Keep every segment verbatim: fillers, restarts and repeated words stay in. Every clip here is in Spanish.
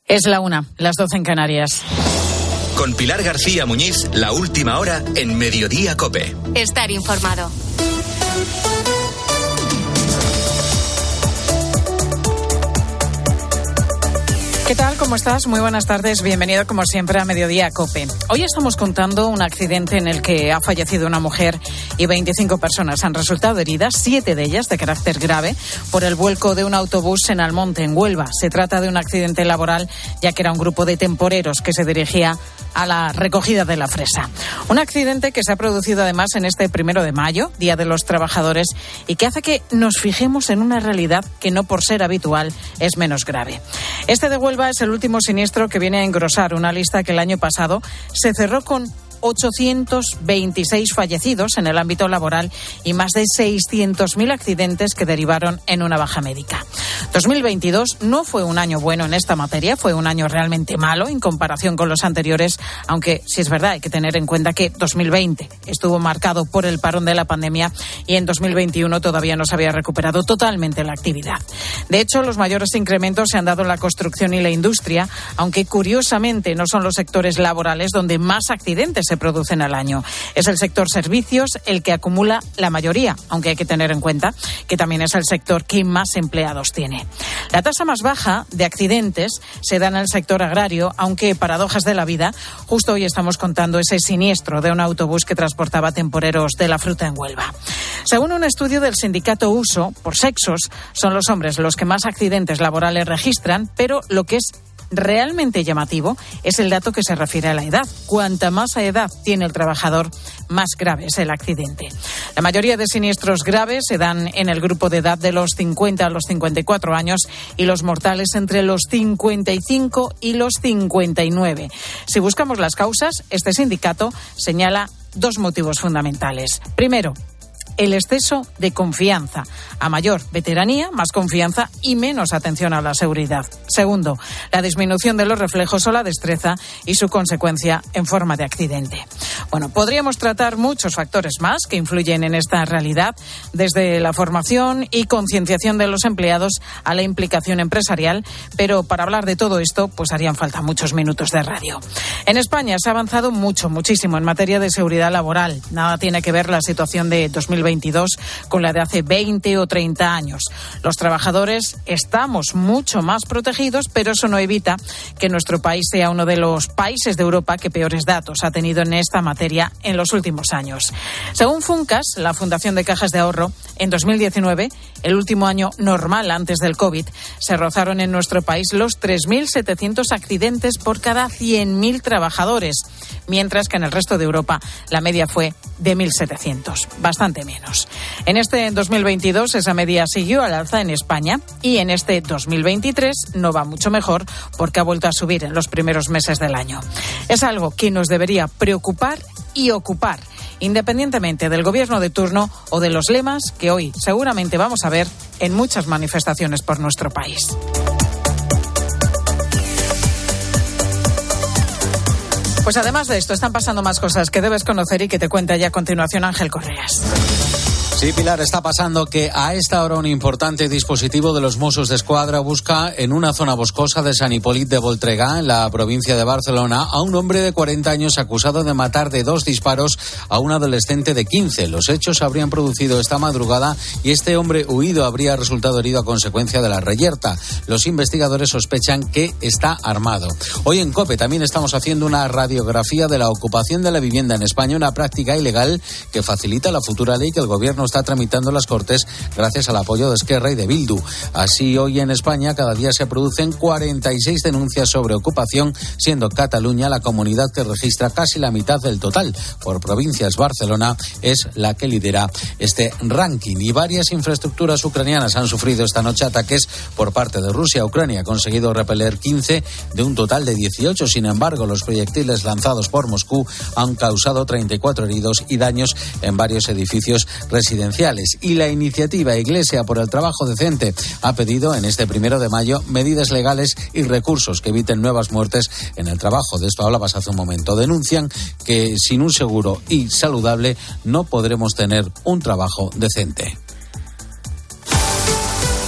Es la una, las doce en Canarias. Con Pilar García Muñiz, la última hora en Mediodía COPE. Estar informado. ¿Qué tal? ¿Cómo estás? Muy buenas tardes. Bienvenido, como siempre, a Mediodía COPE. Hoy estamos contando un accidente en el que ha fallecido una mujer y veinticinco personas han resultado heridas, siete de ellas de carácter grave, por el vuelco de un autobús en Almonte, en Huelva. Se trata de un accidente laboral, ya que era un grupo de temporeros que se dirigía a la recogida de la fresa. Un accidente que se ha producido además en este primero de mayo, Día de los Trabajadores, y que hace que nos fijemos en una realidad que no por ser habitual es menos grave. Este de Huelva es el último siniestro que viene a engrosar una lista que el año pasado se cerró con ochocientos veintiséis fallecidos en el ámbito laboral y más de seiscientos mil accidentes que derivaron en una baja médica. dos mil veintidós no fue un año bueno en esta materia, fue un año realmente malo en comparación con los anteriores, aunque sí es verdad, hay que tener en cuenta que dos mil veinte estuvo marcado por el parón de la pandemia y en dos mil veintiuno todavía no se había recuperado totalmente la actividad. De hecho, los mayores incrementos se han dado en la construcción y la industria, aunque curiosamente no son los sectores laborales donde más accidentes se producen al año. Es el sector servicios el que acumula la mayoría, aunque hay que tener en cuenta que también es el sector que más empleados tiene. La tasa más baja de accidentes se da en el sector agrario, aunque paradojas de la vida, justo hoy estamos contando ese siniestro de un autobús que transportaba temporeros de la fruta en Huelva. Según un estudio del sindicato Uso, por sexos, son los hombres los que más accidentes laborales registran, pero lo que es realmente llamativo es el dato que se refiere a la edad. Cuanta más edad tiene el trabajador, más grave es el accidente. La mayoría de siniestros graves se dan en el grupo de edad de los cincuenta a los cincuenta y cuatro años y los mortales entre los cincuenta y cinco y los cincuenta y nueve. Si buscamos las causas, este sindicato señala dos motivos fundamentales. Primero, el exceso de confianza. A mayor veteranía, más confianza y menos atención a la seguridad. Segundo, la disminución de los reflejos o la destreza y su consecuencia en forma de accidente. Bueno, podríamos tratar muchos factores más que influyen en esta realidad, desde la formación y concienciación de los empleados a la implicación empresarial, pero para hablar de todo esto, pues harían falta muchos minutos de radio. En España se ha avanzado mucho, muchísimo en materia de seguridad laboral. Nada tiene que ver la situación de dos mil veintidós con la de hace veinte o treinta años. Los trabajadores estamos mucho más protegidos, pero eso no evita que nuestro país sea uno de los países de Europa que peores datos ha tenido en esta materia en los últimos años. Según Funcas, la Fundación de Cajas de Ahorro, en dos mil diecinueve, el último año normal antes del COVID, se rozaron en nuestro país los tres mil setecientos accidentes por cada cien mil trabajadores, mientras que en el resto de Europa la media fue de mil setecientos, bastante menos. En este dos mil veintidós esa media siguió al alza en España y en este dos mil veintitrés no va mucho mejor porque ha vuelto a subir en los primeros meses del año. Es algo que nos debería preocupar y ocupar, independientemente del gobierno de turno o de los lemas que hoy seguramente vamos a ver en muchas manifestaciones por nuestro país. Pues además de esto, están pasando más cosas que debes conocer y que te cuenta ya a continuación Ángel Correas. Sí, Pilar, está pasando que a esta hora un importante dispositivo de los Mossos d'Esquadra busca en una zona boscosa de Sant Hipòlit de Voltregà, en la provincia de Barcelona, a un hombre de cuarenta años acusado de matar de dos disparos a un adolescente de quince. Los hechos se habrían producido esta madrugada y este hombre huido habría resultado herido a consecuencia de la reyerta. Los investigadores sospechan que está armado. Hoy en COPE también estamos haciendo una radiografía de la ocupación de la vivienda en España, una práctica ilegal que facilita la futura ley que el gobierno está tramitando en las Cortes gracias al apoyo de Esquerra y de Bildu. Así, hoy en España cada día se producen cuarenta y seis denuncias sobre ocupación, siendo Cataluña la comunidad que registra casi la mitad del total. Por provincias, Barcelona es la que lidera este ranking. Y varias infraestructuras ucranianas han sufrido esta noche ataques por parte de Rusia. Ucrania ha conseguido repeler quince de un total de dieciocho. Sin embargo, los proyectiles lanzados por Moscú han causado treinta y cuatro heridos y daños en varios edificios residenciales. Y la iniciativa Iglesia por el Trabajo Decente ha pedido en este primero de mayo medidas legales y recursos que eviten nuevas muertes en el trabajo. De esto hablabas hace un momento. Denuncian que sin un seguro y saludable no podremos tener un trabajo decente.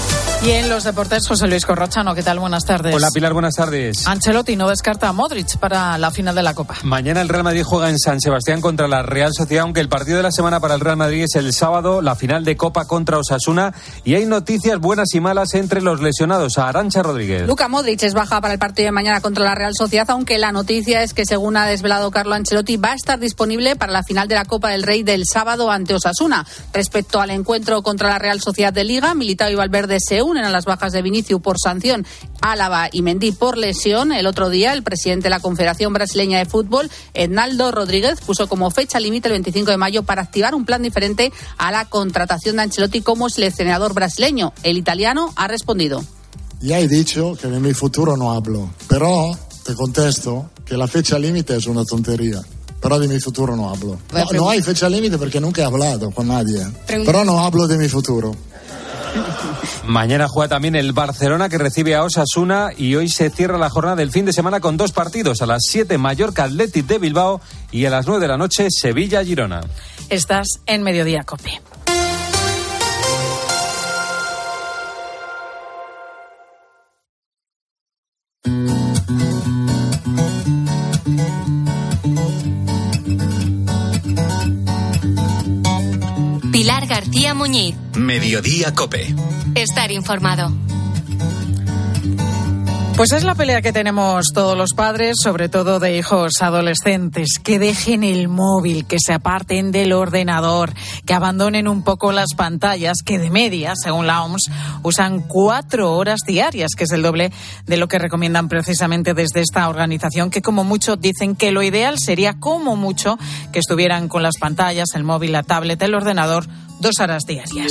Y en los deportes, José Luis Corrochano, ¿qué tal? Buenas tardes. Hola Pilar, buenas tardes. Ancelotti no descarta a Modric para la final de la Copa. Mañana el Real Madrid juega en San Sebastián contra la Real Sociedad, aunque el partido de la semana para el Real Madrid es el sábado, la final de Copa contra Osasuna, y hay noticias buenas y malas entre los lesionados. A Arantxa Rodríguez. Luka Modric es baja para el partido de mañana contra la Real Sociedad, aunque la noticia es que, según ha desvelado Carlo Ancelotti, va a estar disponible para la final de la Copa del Rey del sábado ante Osasuna. Respecto al encuentro contra la Real Sociedad de Liga, Militao y Valverde se unen a las bajas de Vinicius por sanción, Álava y Mendy por lesión. El otro día, el presidente de la Confederación Brasileña de Fútbol, Ednaldo Rodríguez, puso como fecha límite el veinticinco de mayo para activar un plan diferente a la contratación de Ancelotti como seleccionador brasileño. El italiano ha respondido. Ya he dicho que de mi futuro no hablo, pero te contesto que la fecha límite es una tontería. Pero de mi futuro no hablo. No, no hay fecha límite porque nunca he hablado con nadie. Pero no hablo de mi futuro. Mañana juega también el Barcelona, que recibe a Osasuna, y hoy se cierra la jornada del fin de semana con dos partidos. A las siete, Mallorca Athletic de Bilbao, y a las nueve de la noche, Sevilla Girona. Estás en Mediodía Cope. Pilar García Muñiz. Mediodía Cope. Estar informado. Pues es la pelea que tenemos todos los padres, sobre todo de hijos adolescentes, que dejen el móvil, que se aparten del ordenador, que abandonen un poco las pantallas, que de media, según la O M S, usan cuatro horas diarias, que es el doble de lo que recomiendan precisamente desde esta organización, que como mucho dicen que lo ideal sería como mucho que estuvieran con las pantallas, el móvil, la tablet, el ordenador, dos horas diarias.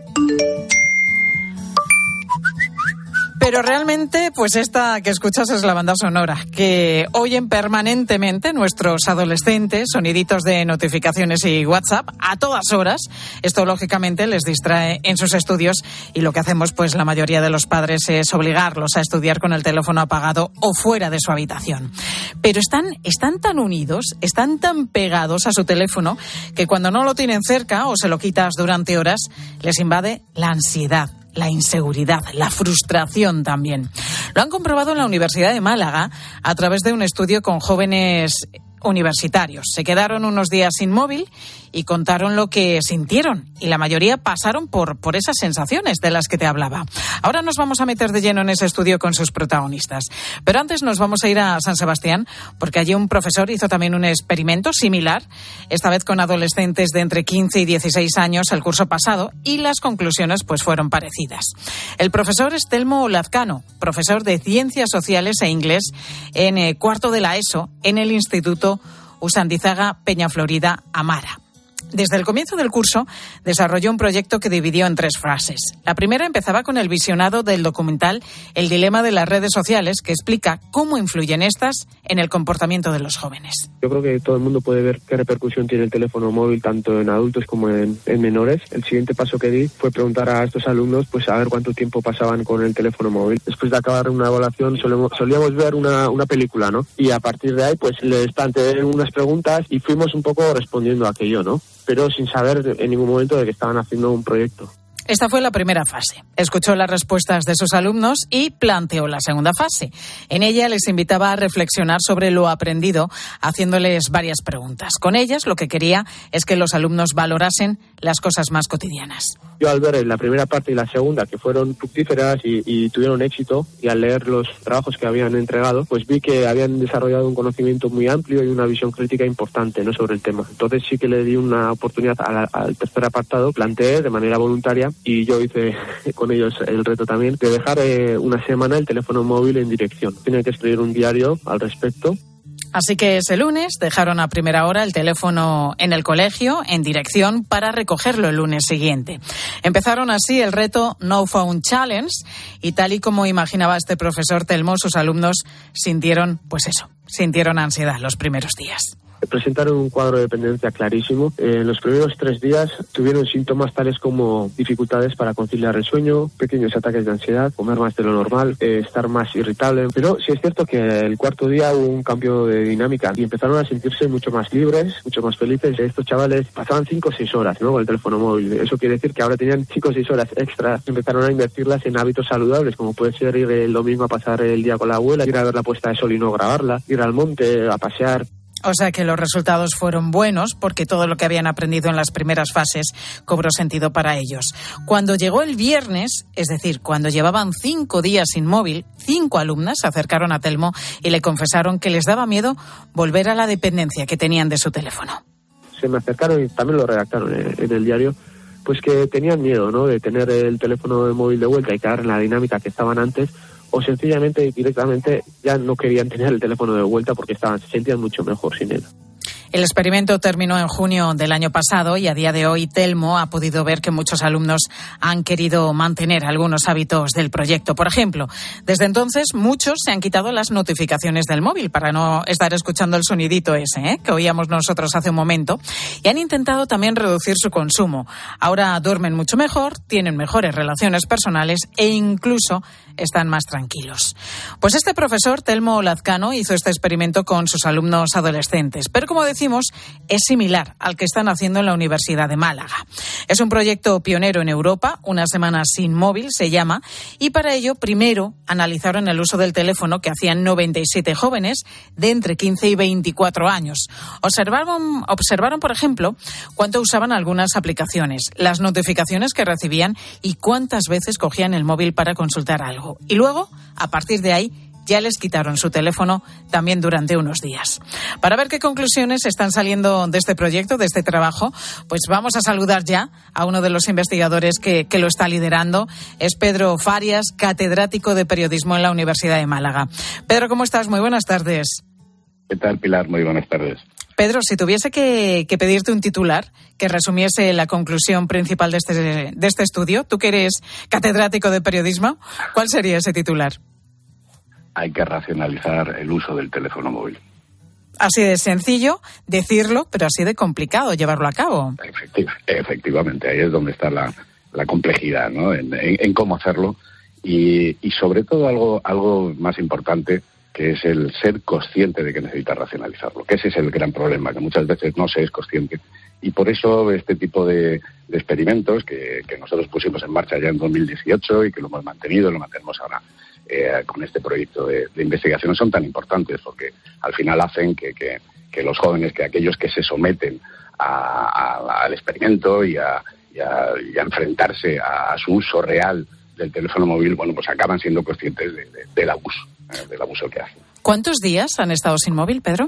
Pero realmente, pues esta que escuchas es la banda sonora, que oyen permanentemente nuestros adolescentes, soniditos de notificaciones y WhatsApp a todas horas. Esto, lógicamente, les distrae en sus estudios, y lo que hacemos, pues la mayoría de los padres, es obligarlos a estudiar con el teléfono apagado o fuera de su habitación. Pero están, están tan unidos, están tan pegados a su teléfono, que cuando no lo tienen cerca o se lo quitas durante horas, les invade la ansiedad, la inseguridad, la frustración también. Lo han comprobado en la Universidad de Málaga a través de un estudio con jóvenes universitarios. Se quedaron unos días sin móvil y contaron lo que sintieron, y la mayoría pasaron por, por esas sensaciones de las que te hablaba. Ahora nos vamos a meter de lleno en ese estudio con sus protagonistas. Pero antes nos vamos a ir a San Sebastián, porque allí un profesor hizo también un experimento similar, esta vez con adolescentes de entre quince y dieciséis años el curso pasado, y las conclusiones pues fueron parecidas. El profesor es Telmo Lazcano, profesor de Ciencias Sociales e Inglés en eh, cuarto de la ESO en el Instituto Usandizaga Peñaflorida Amara. Desde el comienzo del curso desarrolló un proyecto que dividió en tres fases. La primera empezaba con el visionado del documental El dilema de las redes sociales, que explica cómo influyen estas en el comportamiento de los jóvenes. Yo creo que todo el mundo puede ver qué repercusión tiene el teléfono móvil tanto en adultos como en, en menores. El siguiente paso que di fue preguntar a estos alumnos pues a ver cuánto tiempo pasaban con el teléfono móvil. Después de acabar una evaluación solemos, solíamos ver una, una película, ¿no? Y a partir de ahí pues les planteé unas preguntas y fuimos un poco respondiendo a aquello, ¿no? Pero sin saber en ningún momento de que estaban haciendo un proyecto. Esta fue la primera fase. Escuchó las respuestas de sus alumnos y planteó la segunda fase. En ella les invitaba a reflexionar sobre lo aprendido, haciéndoles varias preguntas. Con ellas lo que quería es que los alumnos valorasen las cosas más cotidianas. Yo al ver la primera parte y la segunda, que fueron fructíferas y, y tuvieron éxito, y al leer los trabajos que habían entregado, pues vi que habían desarrollado un conocimiento muy amplio y una visión crítica importante, ¿no?, sobre el tema. Entonces sí que le di una oportunidad al, al tercer apartado, planteé de manera voluntaria, y yo hice con ellos el reto también, de dejar eh, una semana el teléfono móvil en dirección. Tienen que escribir un diario al respecto. Así que ese lunes dejaron a primera hora el teléfono en el colegio, en dirección, para recogerlo el lunes siguiente. Empezaron así el reto No Phone Challenge, y tal y como imaginaba este profesor Telmo, sus alumnos sintieron, pues eso, sintieron ansiedad los primeros días. presentaron un cuadro de dependencia clarísimo. Eh, en los primeros tres días tuvieron síntomas tales como dificultades para conciliar el sueño, pequeños ataques de ansiedad, comer más de lo normal, eh, estar más irritable. Pero sí es cierto que el cuarto día hubo un cambio de dinámica y empezaron a sentirse mucho más libres, mucho más felices. Estos chavales pasaban cinco o seis horas, ¿no?, con el teléfono móvil. Eso quiere decir que ahora tenían cinco o seis horas extra. Empezaron a invertirlas en hábitos saludables, como puede ser ir el domingo a pasar el día con la abuela, ir a ver la puesta de sol y no grabarla, ir al monte a pasear. O sea que los resultados fueron buenos porque todo lo que habían aprendido en las primeras fases cobró sentido para ellos. Cuando llegó el viernes, es decir, cuando llevaban cinco días sin móvil, cinco alumnas se acercaron a Telmo y le confesaron que les daba miedo volver a la dependencia que tenían de su teléfono. Se me acercaron y también lo redactaron en, en el diario, pues que tenían miedo, ¿no?, de tener el teléfono móvil de vuelta y caer en la dinámica que estaban antes, o sencillamente y directamente ya no querían tener el teléfono de vuelta porque estaban, se sentían mucho mejor sin él. El experimento terminó en junio del año pasado y a día de hoy Telmo ha podido ver que muchos alumnos han querido mantener algunos hábitos del proyecto. Por ejemplo, desde entonces muchos se han quitado las notificaciones del móvil para no estar escuchando el sonidito ese, ¿eh?, que oíamos nosotros hace un momento, y han intentado también reducir su consumo. Ahora duermen mucho mejor, tienen mejores relaciones personales e incluso están más tranquilos. Pues este profesor, Telmo Lazcano, hizo este experimento con sus alumnos adolescentes, pero como decimos, es similar al que están haciendo en la Universidad de Málaga. Es un proyecto pionero en Europa, una semana sin móvil se llama, y para ello primero analizaron el uso del teléfono que hacían noventa y siete jóvenes de entre quince y veinticuatro años. Observaron, observaron, por ejemplo, cuánto usaban algunas aplicaciones, las notificaciones que recibían y cuántas veces cogían el móvil para consultar algo. Y luego, a partir de ahí, ya les quitaron su teléfono también durante unos días. Para ver qué conclusiones están saliendo de este proyecto, de este trabajo, pues vamos a saludar ya a uno de los investigadores que, que lo está liderando. Es Pedro Farias, catedrático de periodismo en la Universidad de Málaga. Pedro, ¿cómo estás? Muy buenas tardes. ¿Qué tal, Pilar? Muy buenas tardes. Pedro, si tuviese que, que pedirte un titular que resumiese la conclusión principal de este, de este estudio, tú que eres catedrático de periodismo, ¿cuál sería ese titular? Hay que racionalizar el uso del teléfono móvil. Así de sencillo decirlo, pero así de complicado llevarlo a cabo. Efectiv- efectivamente, ahí es donde está la, la complejidad, ¿no?, en, en, en cómo hacerlo y, y sobre todo algo, algo más importante, que es el ser consciente de que necesita racionalizarlo, que ese es el gran problema, que muchas veces no se es consciente. Y por eso este tipo de, de experimentos que, que nosotros pusimos en marcha ya en dos mil dieciocho y que lo hemos mantenido, lo mantenemos ahora eh, con este proyecto de, de investigación, son tan importantes porque al final hacen que, que, que los jóvenes, que aquellos que se someten a, a, al experimento y a, y, a, y a enfrentarse a, a su uso real del teléfono móvil, bueno, pues acaban siendo conscientes de, de, del abuso. del abuso que hacen. ¿Cuántos días han estado sin móvil, Pedro?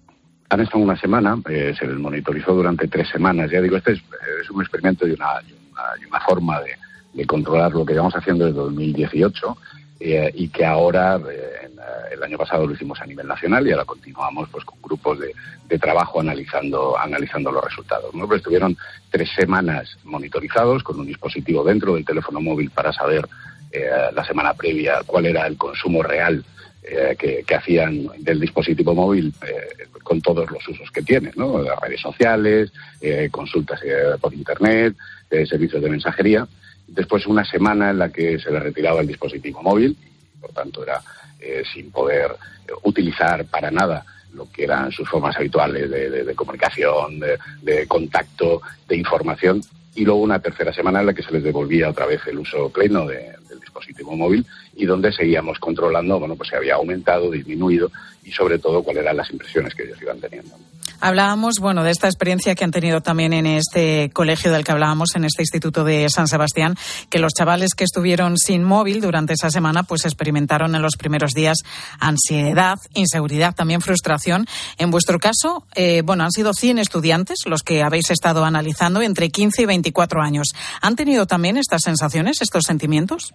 Han estado una semana, eh, se les monitorizó durante tres semanas. Ya digo, este es, es un experimento y una, y una, y una forma de, de controlar lo que llevamos haciendo desde dos mil dieciocho eh, y que ahora, eh, en, eh, el año pasado lo hicimos a nivel nacional y ahora continuamos pues con grupos de, de trabajo analizando analizando los resultados, ¿no? Pero estuvieron tres semanas monitorizados con un dispositivo dentro del teléfono móvil para saber Eh, la semana previa cuál era el consumo real eh, que, que hacían del dispositivo móvil eh, con todos los usos que tiene, ¿no?, las redes sociales, eh, consultas eh, por internet, eh, servicios de mensajería. Después una semana en la que se le retiraba el dispositivo móvil y por tanto era eh, sin poder eh, utilizar para nada lo que eran sus formas habituales de, de, de comunicación, de, de contacto, de información. Y luego una tercera semana en la que se les devolvía otra vez el uso pleno de, del dispositivo móvil y donde seguíamos controlando, bueno, pues si había aumentado, disminuido y sobre todo cuáles eran las impresiones que ellos iban teniendo. Hablábamos, bueno, de esta experiencia que han tenido también en este colegio del que hablábamos, en este Instituto de San Sebastián, que los chavales que estuvieron sin móvil durante esa semana, pues experimentaron en los primeros días ansiedad, inseguridad, también frustración. En vuestro caso, eh, bueno, han sido cien estudiantes los que habéis estado analizando entre quince y veinticuatro años. ¿Han tenido también estas sensaciones, estos sentimientos?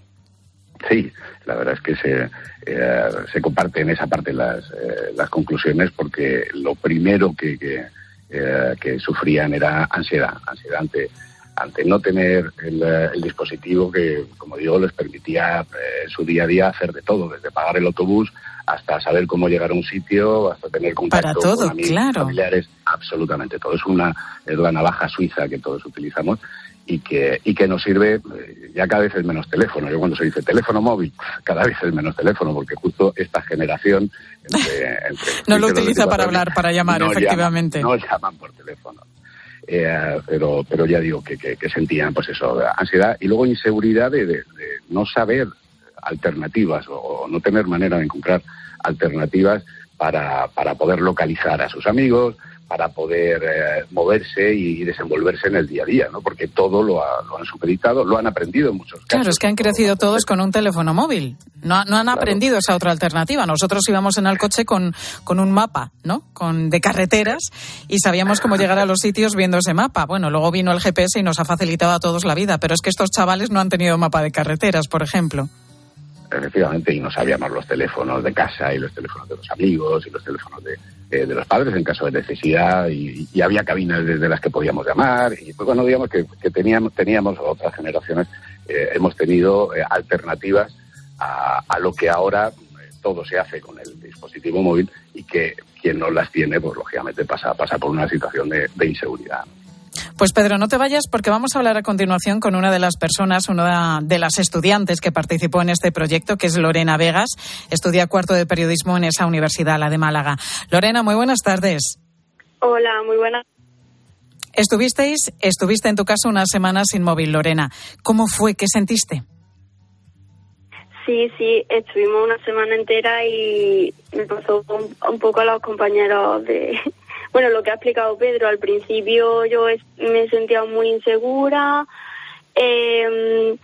Sí, la verdad es que se, eh, se comparten esa parte las, eh, las conclusiones porque lo primero que, que, eh, que sufrían era ansiedad, ansiedad ante, ante no tener el, el dispositivo que, como digo, les permitía eh, en su día a día hacer de todo, desde pagar el autobús hasta saber cómo llegar a un sitio, hasta tener contacto Para todo, con amigos, claro. familiares, absolutamente todo. Es una es la navaja suiza que todos utilizamos y que y que nos sirve, ya cada vez es menos teléfono. Yo cuando se dice teléfono móvil, cada vez es menos teléfono, porque justo esta generación entre, entre no lo utiliza para hablar, para llamar, no efectivamente. Llaman, no llaman por teléfono. Eh, pero pero ya digo que, que, que sentían pues eso, ansiedad y luego inseguridad de, de, de no saber alternativas o, o no tener manera de encontrar alternativas para, para poder localizar a sus amigos, para poder eh, moverse y desenvolverse en el día a día, ¿no? Porque todo lo, ha, lo han supeditado, lo han aprendido en muchos casos. Claro, es que han crecido todos con un teléfono móvil. No, no han aprendido claro. esa otra alternativa. Nosotros íbamos en el coche con, con un mapa, ¿no? Con, de carreteras y sabíamos cómo llegar a los sitios viendo ese mapa. Bueno, luego vino el G P S y nos ha facilitado a todos la vida, pero es que estos chavales no han tenido mapa de carreteras, por ejemplo. Efectivamente, y no sabíamos los teléfonos de casa y los teléfonos de los amigos y los teléfonos de, eh, de los padres en caso de necesidad y, y había cabinas desde las que podíamos llamar y pues bueno, digamos que, que teníamos, teníamos otras generaciones, eh, hemos tenido eh, alternativas a, a lo que ahora eh, todo se hace con el dispositivo móvil y que quien no las tiene, pues lógicamente pasa, pasa por una situación de, de inseguridad. Pues Pedro, no te vayas porque vamos a hablar a continuación con una de las personas, una de las estudiantes que participó en este proyecto, que es Lorena Vegas. Estudia cuarto de periodismo en esa universidad, la de Málaga. Lorena, muy buenas tardes. Hola, muy buenas. Estuvisteis, estuviste en tu casa una semana sin móvil, Lorena. ¿Cómo fue? ¿Qué sentiste? Sí, sí, estuvimos una semana entera y me pasó un, un poco a los compañeros de... Bueno, lo que ha explicado Pedro, al principio yo es, me sentía muy insegura, eh,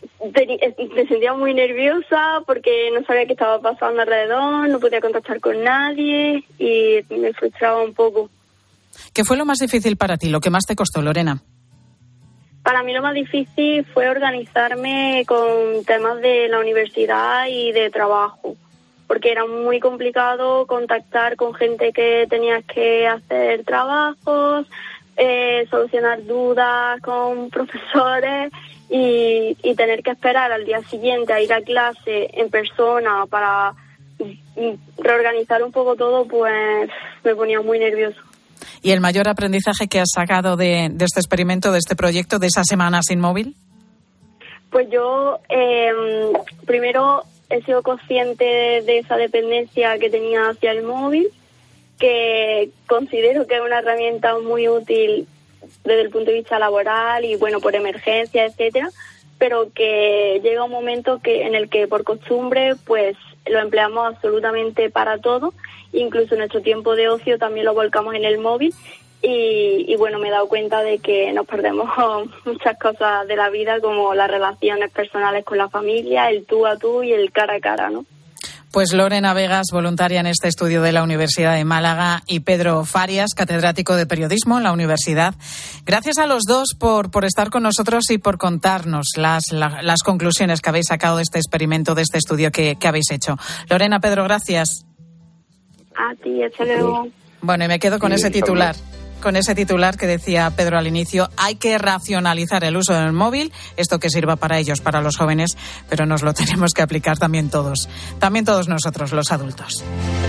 me sentía muy nerviosa porque no sabía qué estaba pasando alrededor, no podía contactar con nadie y me frustraba un poco. ¿Qué fue lo más difícil para ti, lo que más te costó, Lorena? Para mí lo más difícil fue organizarme con temas de la universidad y de trabajo, porque era muy complicado contactar con gente que tenías que hacer trabajos, eh, solucionar dudas con profesores y, y tener que esperar al día siguiente a ir a clase en persona para reorganizar un poco todo, pues me ponía muy nervioso. ¿Y el mayor aprendizaje que has sacado de, de este experimento, de este proyecto, de esa semana sin móvil? Pues yo, eh, primero... he sido consciente de esa dependencia que tenía hacia el móvil, que considero que es una herramienta muy útil desde el punto de vista laboral y, bueno, por emergencia, etcétera, pero que llega un momento que en el que, por costumbre, pues lo empleamos absolutamente para todo, incluso nuestro tiempo de ocio también lo volcamos en el móvil. Y, y bueno, me he dado cuenta de que nos perdemos muchas cosas de la vida, como las relaciones personales con la familia, el tú a tú y el cara a cara, ¿no? Pues Lorena Vegas, voluntaria en este estudio de la Universidad de Málaga, y Pedro Farias, catedrático de periodismo en la universidad. Gracias a los dos por, por estar con nosotros y por contarnos las, la, las conclusiones que habéis sacado de este experimento, de este estudio que, que habéis hecho. Lorena, Pedro, gracias. A ti, hasta luego. Bueno, y me quedo con sí, ese titular. Con ese titular que decía Pedro al inicio, hay que racionalizar el uso del móvil, esto que sirva para ellos, para los jóvenes, pero nos lo tenemos que aplicar también todos, también todos nosotros, los adultos.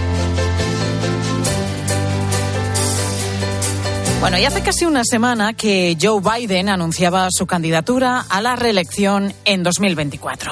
Bueno, y hace casi una semana que Joe Biden anunciaba su candidatura a la reelección en dos mil veinticuatro.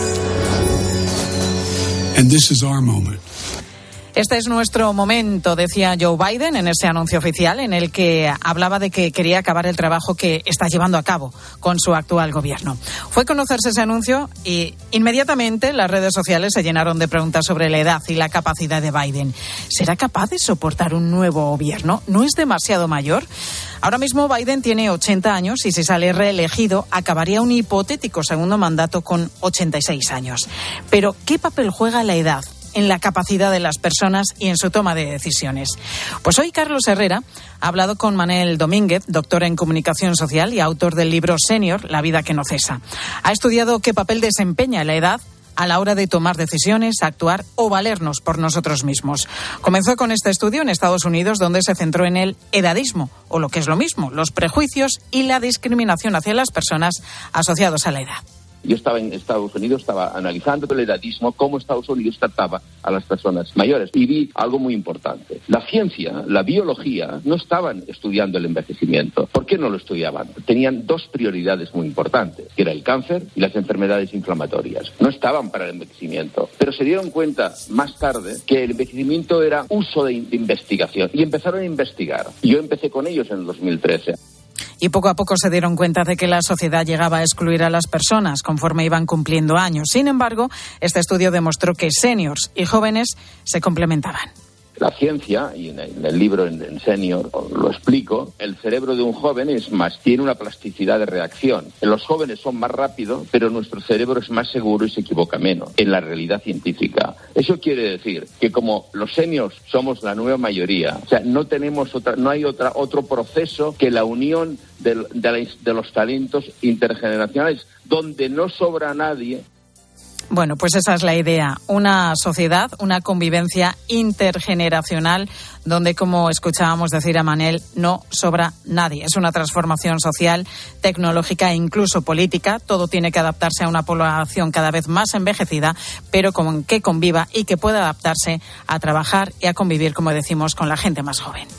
And this is our moment. Este es nuestro momento, decía Joe Biden en ese anuncio oficial en el que hablaba de que quería acabar el trabajo que está llevando a cabo con su actual gobierno. Fue conocerse ese anuncio y inmediatamente las redes sociales se llenaron de preguntas sobre la edad y la capacidad de Biden. ¿Será capaz de soportar un nuevo gobierno? ¿No es demasiado mayor? Ahora mismo Biden tiene ochenta años y si sale reelegido acabaría un hipotético segundo mandato con ochenta y seis años. Pero ¿qué papel juega la edad en la capacidad de las personas y en su toma de decisiones? Pues hoy Carlos Herrera ha hablado con Manel Domínguez, doctor en comunicación social y autor del libro Senior, La vida que no cesa. Ha estudiado qué papel desempeña la edad a la hora de tomar decisiones, actuar o valernos por nosotros mismos. Comenzó con este estudio en Estados Unidos, donde se centró en el edadismo, o lo que es lo mismo, los prejuicios y la discriminación hacia las personas asociados a la edad. Yo estaba en Estados Unidos, estaba analizando el edadismo, cómo Estados Unidos trataba a las personas mayores, y vi algo muy importante. La ciencia, la biología, no estaban estudiando el envejecimiento. ¿Por qué no lo estudiaban? Tenían dos prioridades muy importantes, que era el cáncer y las enfermedades inflamatorias. No estaban para el envejecimiento, pero se dieron cuenta más tarde que el envejecimiento era uso de, de investigación, y empezaron a investigar. Yo empecé con ellos en el dos mil trece. Y poco a poco se dieron cuenta de que la sociedad llegaba a excluir a las personas conforme iban cumpliendo años. Sin embargo, este estudio demostró que seniors y jóvenes se complementaban. La ciencia, y en el libro en, en Senior lo explico, el cerebro de un joven es más, tiene una plasticidad de reacción. Los jóvenes son más rápidos, pero nuestro cerebro es más seguro y se equivoca menos en la realidad científica. Eso quiere decir que como los seniors somos la nueva mayoría, o sea, no tenemos otra, no hay otra, otro proceso que la unión de, de, la, de los talentos intergeneracionales, donde no sobra nadie. Bueno, pues esa es la idea, una sociedad, una convivencia intergeneracional donde, como escuchábamos decir a Manel, no sobra nadie. Es una transformación social, tecnológica e incluso política. Todo tiene que adaptarse a una población cada vez más envejecida, pero con que conviva y que pueda adaptarse a trabajar y a convivir, como decimos, con la gente más joven.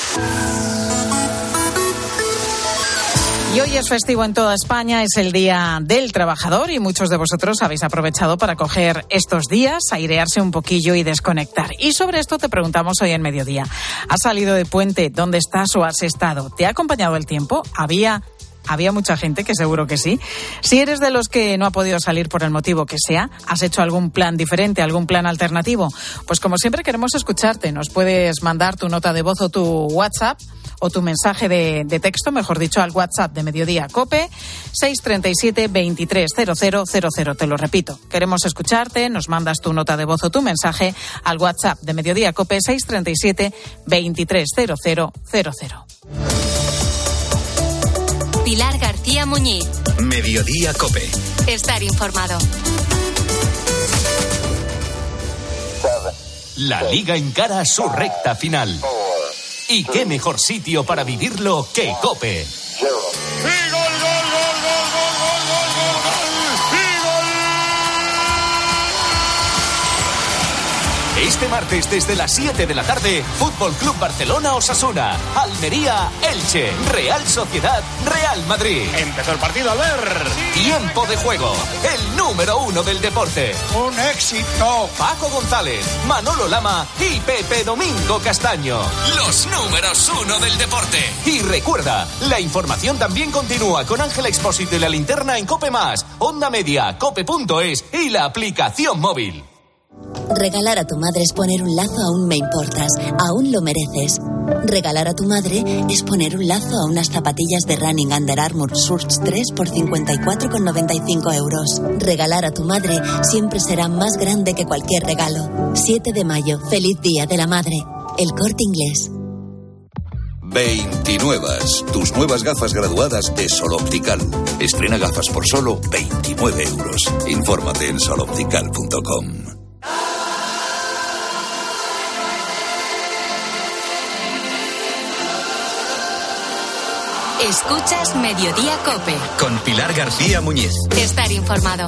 Y hoy es festivo en toda España, es el Día del Trabajador y muchos de vosotros habéis aprovechado para coger estos días, airearse un poquillo y desconectar. Y sobre esto te preguntamos hoy en Mediodía. ¿Has salido de puente? ¿Dónde estás o has estado? ¿Te ha acompañado el tiempo? ¿Había... Había mucha gente que seguro que sí. Si eres de los que no ha podido salir por el motivo que sea, ¿has hecho algún plan diferente, algún plan alternativo? Pues como siempre queremos escucharte. Nos puedes mandar tu nota de voz o tu WhatsApp o tu mensaje de, de texto, mejor dicho, al WhatsApp de Mediodía COPE, seis treinta y siete, veintitrés, cero cero cero cero. Te lo repito, queremos escucharte, nos mandas tu nota de voz o tu mensaje al WhatsApp de Mediodía COPE, seis treinta y siete, veintitrés, cero cero cero cero. Pilar García Muñiz. Mediodía COPE. Estar informado. La Liga encara su recta final. Y qué mejor sitio para vivirlo que COPE. Este martes desde las siete de la tarde, Fútbol Club Barcelona Osasuna, Almería Elche, Real Sociedad Real Madrid. Empezó el partido, a ver. Tiempo de juego, el número uno del deporte. Un éxito. Paco González, Manolo Lama y Pepe Domingo Castaño. Los números uno del deporte. Y recuerda, la información también continúa con Ángel Expósito y la linterna en COPE Más, Onda Media, cope punto es y la aplicación móvil. Regalar a tu madre es poner un lazo a un Me Importas, aún lo mereces. Regalar a tu madre es poner un lazo a unas zapatillas de Running Under Armour Surge tres por cincuenta y cuatro con noventa y cinco euros. Regalar a tu madre siempre será más grande que cualquier regalo. siete de mayo, feliz Día de la Madre. El Corte Inglés. veintinuevas, tus nuevas gafas graduadas de Sol Optical. Estrena gafas por solo veintinueve euros. Infórmate en sol optical punto com. Escuchas Mediodía COPE. Con Pilar García Muñiz. Estar informado.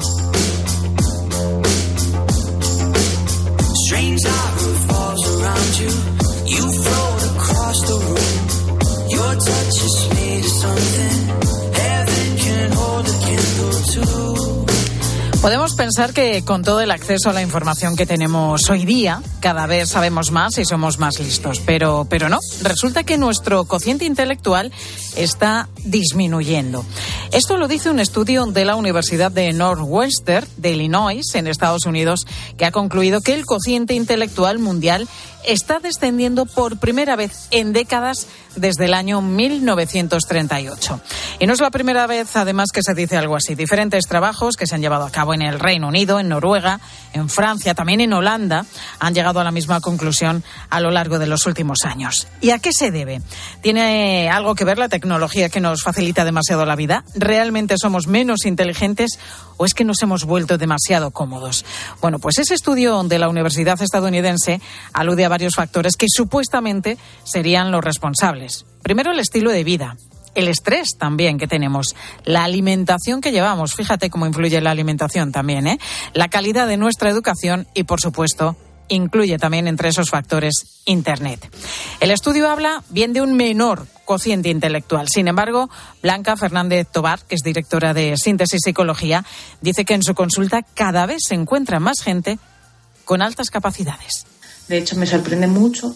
Podemos pensar que con todo el acceso a la información que tenemos hoy día, cada vez sabemos más y somos más listos, pero, pero no. Resulta que nuestro cociente intelectual está disminuyendo. Esto lo dice un estudio de la Universidad de Northwestern, de Illinois, en Estados Unidos, que ha concluido que el cociente intelectual mundial está descendiendo por primera vez en décadas desde el año mil novecientos treinta y ocho. Y no es la primera vez, además, que se dice algo así. Diferentes trabajos que se han llevado a cabo en el Reino Unido, en Noruega, en Francia, también en Holanda, han llegado a la misma conclusión a lo largo de los últimos años. ¿Y a qué se debe? ¿Tiene algo que ver la tecnología que nos facilita demasiado la vida? ¿Realmente somos menos inteligentes o es que nos hemos vuelto demasiado cómodos? Bueno, pues ese estudio de la Universidad estadounidense alude a varios factores que supuestamente serían los responsables. Primero, el estilo de vida. el estrés también que tenemos, la alimentación que llevamos, fíjate cómo influye la alimentación también, ¿eh? La calidad de nuestra educación y, por supuesto, incluye también entre esos factores Internet. El estudio habla bien de un menor cociente intelectual. Sin embargo, Blanca Fernández Tobar, que es directora de Síntesis Psicología, dice que en su consulta cada vez se encuentra más gente con altas capacidades. De hecho, me sorprende mucho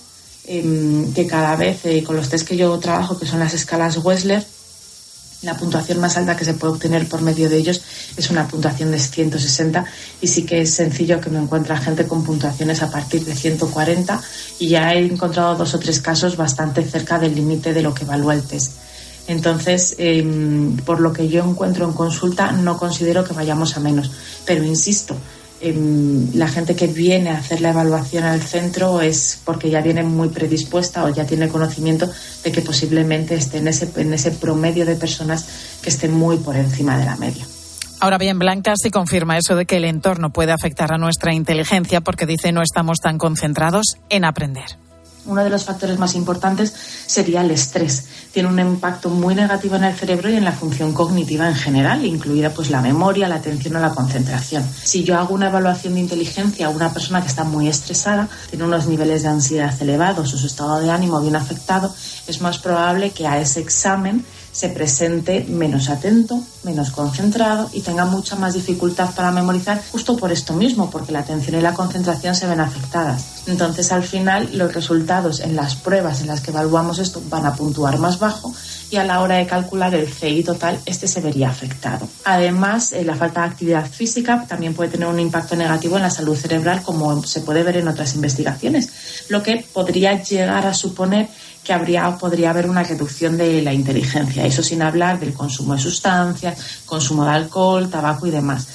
eh, que cada vez eh, con los test que yo trabajo, que son las escalas Wechsler, la puntuación más alta que se puede obtener por medio de ellos es una puntuación de ciento sesenta, y sí que es sencillo que me encuentre gente con puntuaciones a partir de ciento cuarenta, y ya he encontrado dos o tres casos bastante cerca del límite de lo que evalúa el test. Entonces, eh, por lo que yo encuentro en consulta, no considero que vayamos a menos, pero insisto, eh, la gente que viene a hacer la evaluación al centro es porque ya viene muy predispuesta o ya tiene conocimiento de que posiblemente esté en ese, en ese promedio de personas que estén muy por encima de la media. Ahora bien, Blanca sí confirma eso de que el entorno puede afectar a nuestra inteligencia porque dice no estamos tan concentrados en aprender. Uno de los factores más importantes sería el estrés. Tiene un impacto muy negativo en el cerebro y en la función cognitiva en general, incluida pues la memoria, la atención o la concentración. Si yo hago una evaluación de inteligencia a una persona que está muy estresada, tiene unos niveles de ansiedad elevados o su estado de ánimo bien afectado, es más probable que a ese examen se presente menos atento, menos concentrado y tenga mucha más dificultad para memorizar, justo por esto mismo, porque la atención y la concentración se ven afectadas. Entonces, al final, los resultados en las pruebas en las que evaluamos esto van a puntuar más bajo y a la hora de calcular el C I total, este se vería afectado. Además, eh, la falta de actividad física también puede tener un impacto negativo en la salud cerebral, como se puede ver en otras investigaciones, lo que podría llegar a suponer que habría, podría haber una reducción de la inteligencia, eso sin hablar del consumo de sustancias, consumo de alcohol, tabaco y demás.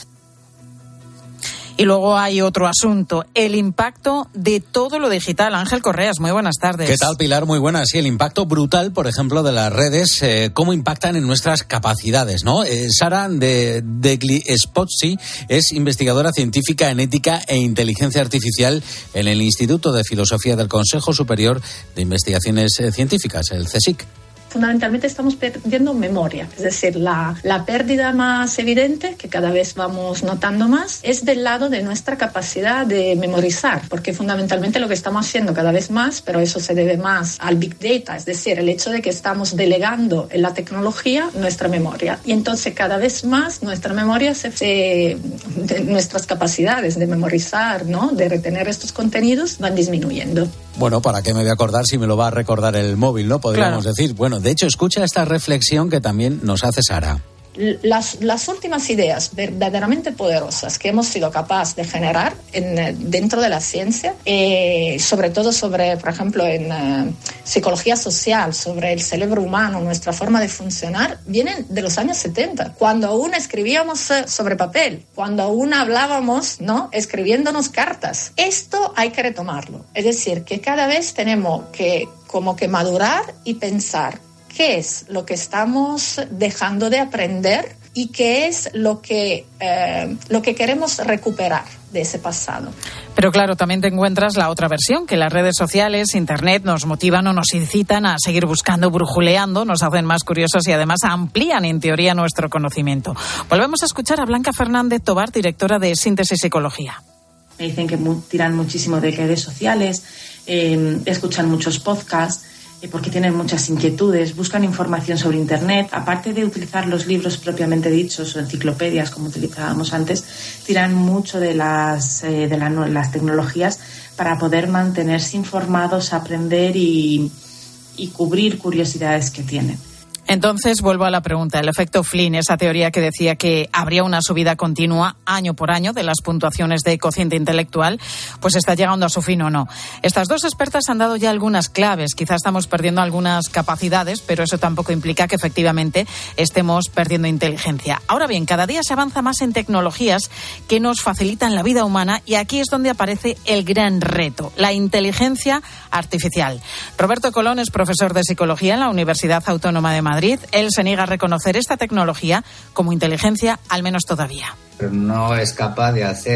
Y luego hay otro asunto, el impacto de todo lo digital. Ángel Correas, muy buenas tardes. ¿Qué tal, Pilar? Muy buenas. Sí, el impacto brutal, por ejemplo, de las redes, eh, cómo impactan en nuestras capacidades, ¿no? Eh, Sara de Degli-Spozzi es investigadora científica en ética e inteligencia artificial en el Instituto de Filosofía del Consejo Superior de Investigaciones Científicas, el CSIC. Fundamentalmente estamos perdiendo memoria, es decir, la, la pérdida más evidente, que cada vez vamos notando más, es del lado de nuestra capacidad de memorizar, porque fundamentalmente lo que estamos haciendo cada vez más, pero eso se debe más al Big Data, es decir, el hecho de que estamos delegando en la tecnología nuestra memoria, y entonces cada vez más nuestra memoria, se, se de nuestras capacidades de memorizar, ¿no?, de retener estos contenidos, van disminuyendo. Bueno, ¿para qué me voy a acordar si me lo va a recordar el móvil, no? Podríamos claro. decir. Bueno, de hecho, escucha esta reflexión que también nos hace Sara. Las, las últimas ideas verdaderamente poderosas que hemos sido capaces de generar en, dentro de la ciencia, eh, sobre todo sobre, por ejemplo, en uh, psicología social, sobre el cerebro humano, nuestra forma de funcionar, vienen de los años setenta, cuando aún escribíamos uh, sobre papel, cuando aún hablábamos, ¿no?, escribiéndonos cartas. Esto hay que retomarlo. Es decir, que cada vez tenemos que como que madurar y pensar qué es lo que estamos dejando de aprender y qué es lo que, eh, lo que queremos recuperar de ese pasado. Pero claro, también te encuentras la otra versión, que las redes sociales, Internet, nos motivan o nos incitan a seguir buscando, brujuleando, nos hacen más curiosos y además amplían en teoría nuestro conocimiento. Volvemos a escuchar a Blanca Fernández Tobar, directora de Síntesis Psicología. Me dicen que mu- tiran muchísimo de redes sociales, eh, escuchan muchos podcasts, porque tienen muchas inquietudes, buscan información sobre Internet, aparte de utilizar los libros propiamente dichos o enciclopedias como utilizábamos antes, tiran mucho de las, eh, de la, las tecnologías para poder mantenerse informados, aprender y, y cubrir curiosidades que tienen. Entonces, vuelvo a la pregunta, el efecto Flynn, esa teoría que decía que habría una subida continua año por año de las puntuaciones de cociente intelectual, pues está llegando a su fin o no. Estas dos expertas han dado ya algunas claves, quizás estamos perdiendo algunas capacidades, pero eso tampoco implica que efectivamente estemos perdiendo inteligencia. Ahora bien, cada día se avanza más en tecnologías que nos facilitan la vida humana y aquí es donde aparece el gran reto, la inteligencia artificial. Roberto Colón es profesor de psicología en la Universidad Autónoma de Madrid. Madrid, él se niega a reconocer esta tecnología como inteligencia, al menos todavía. Pero no es capaz de hacer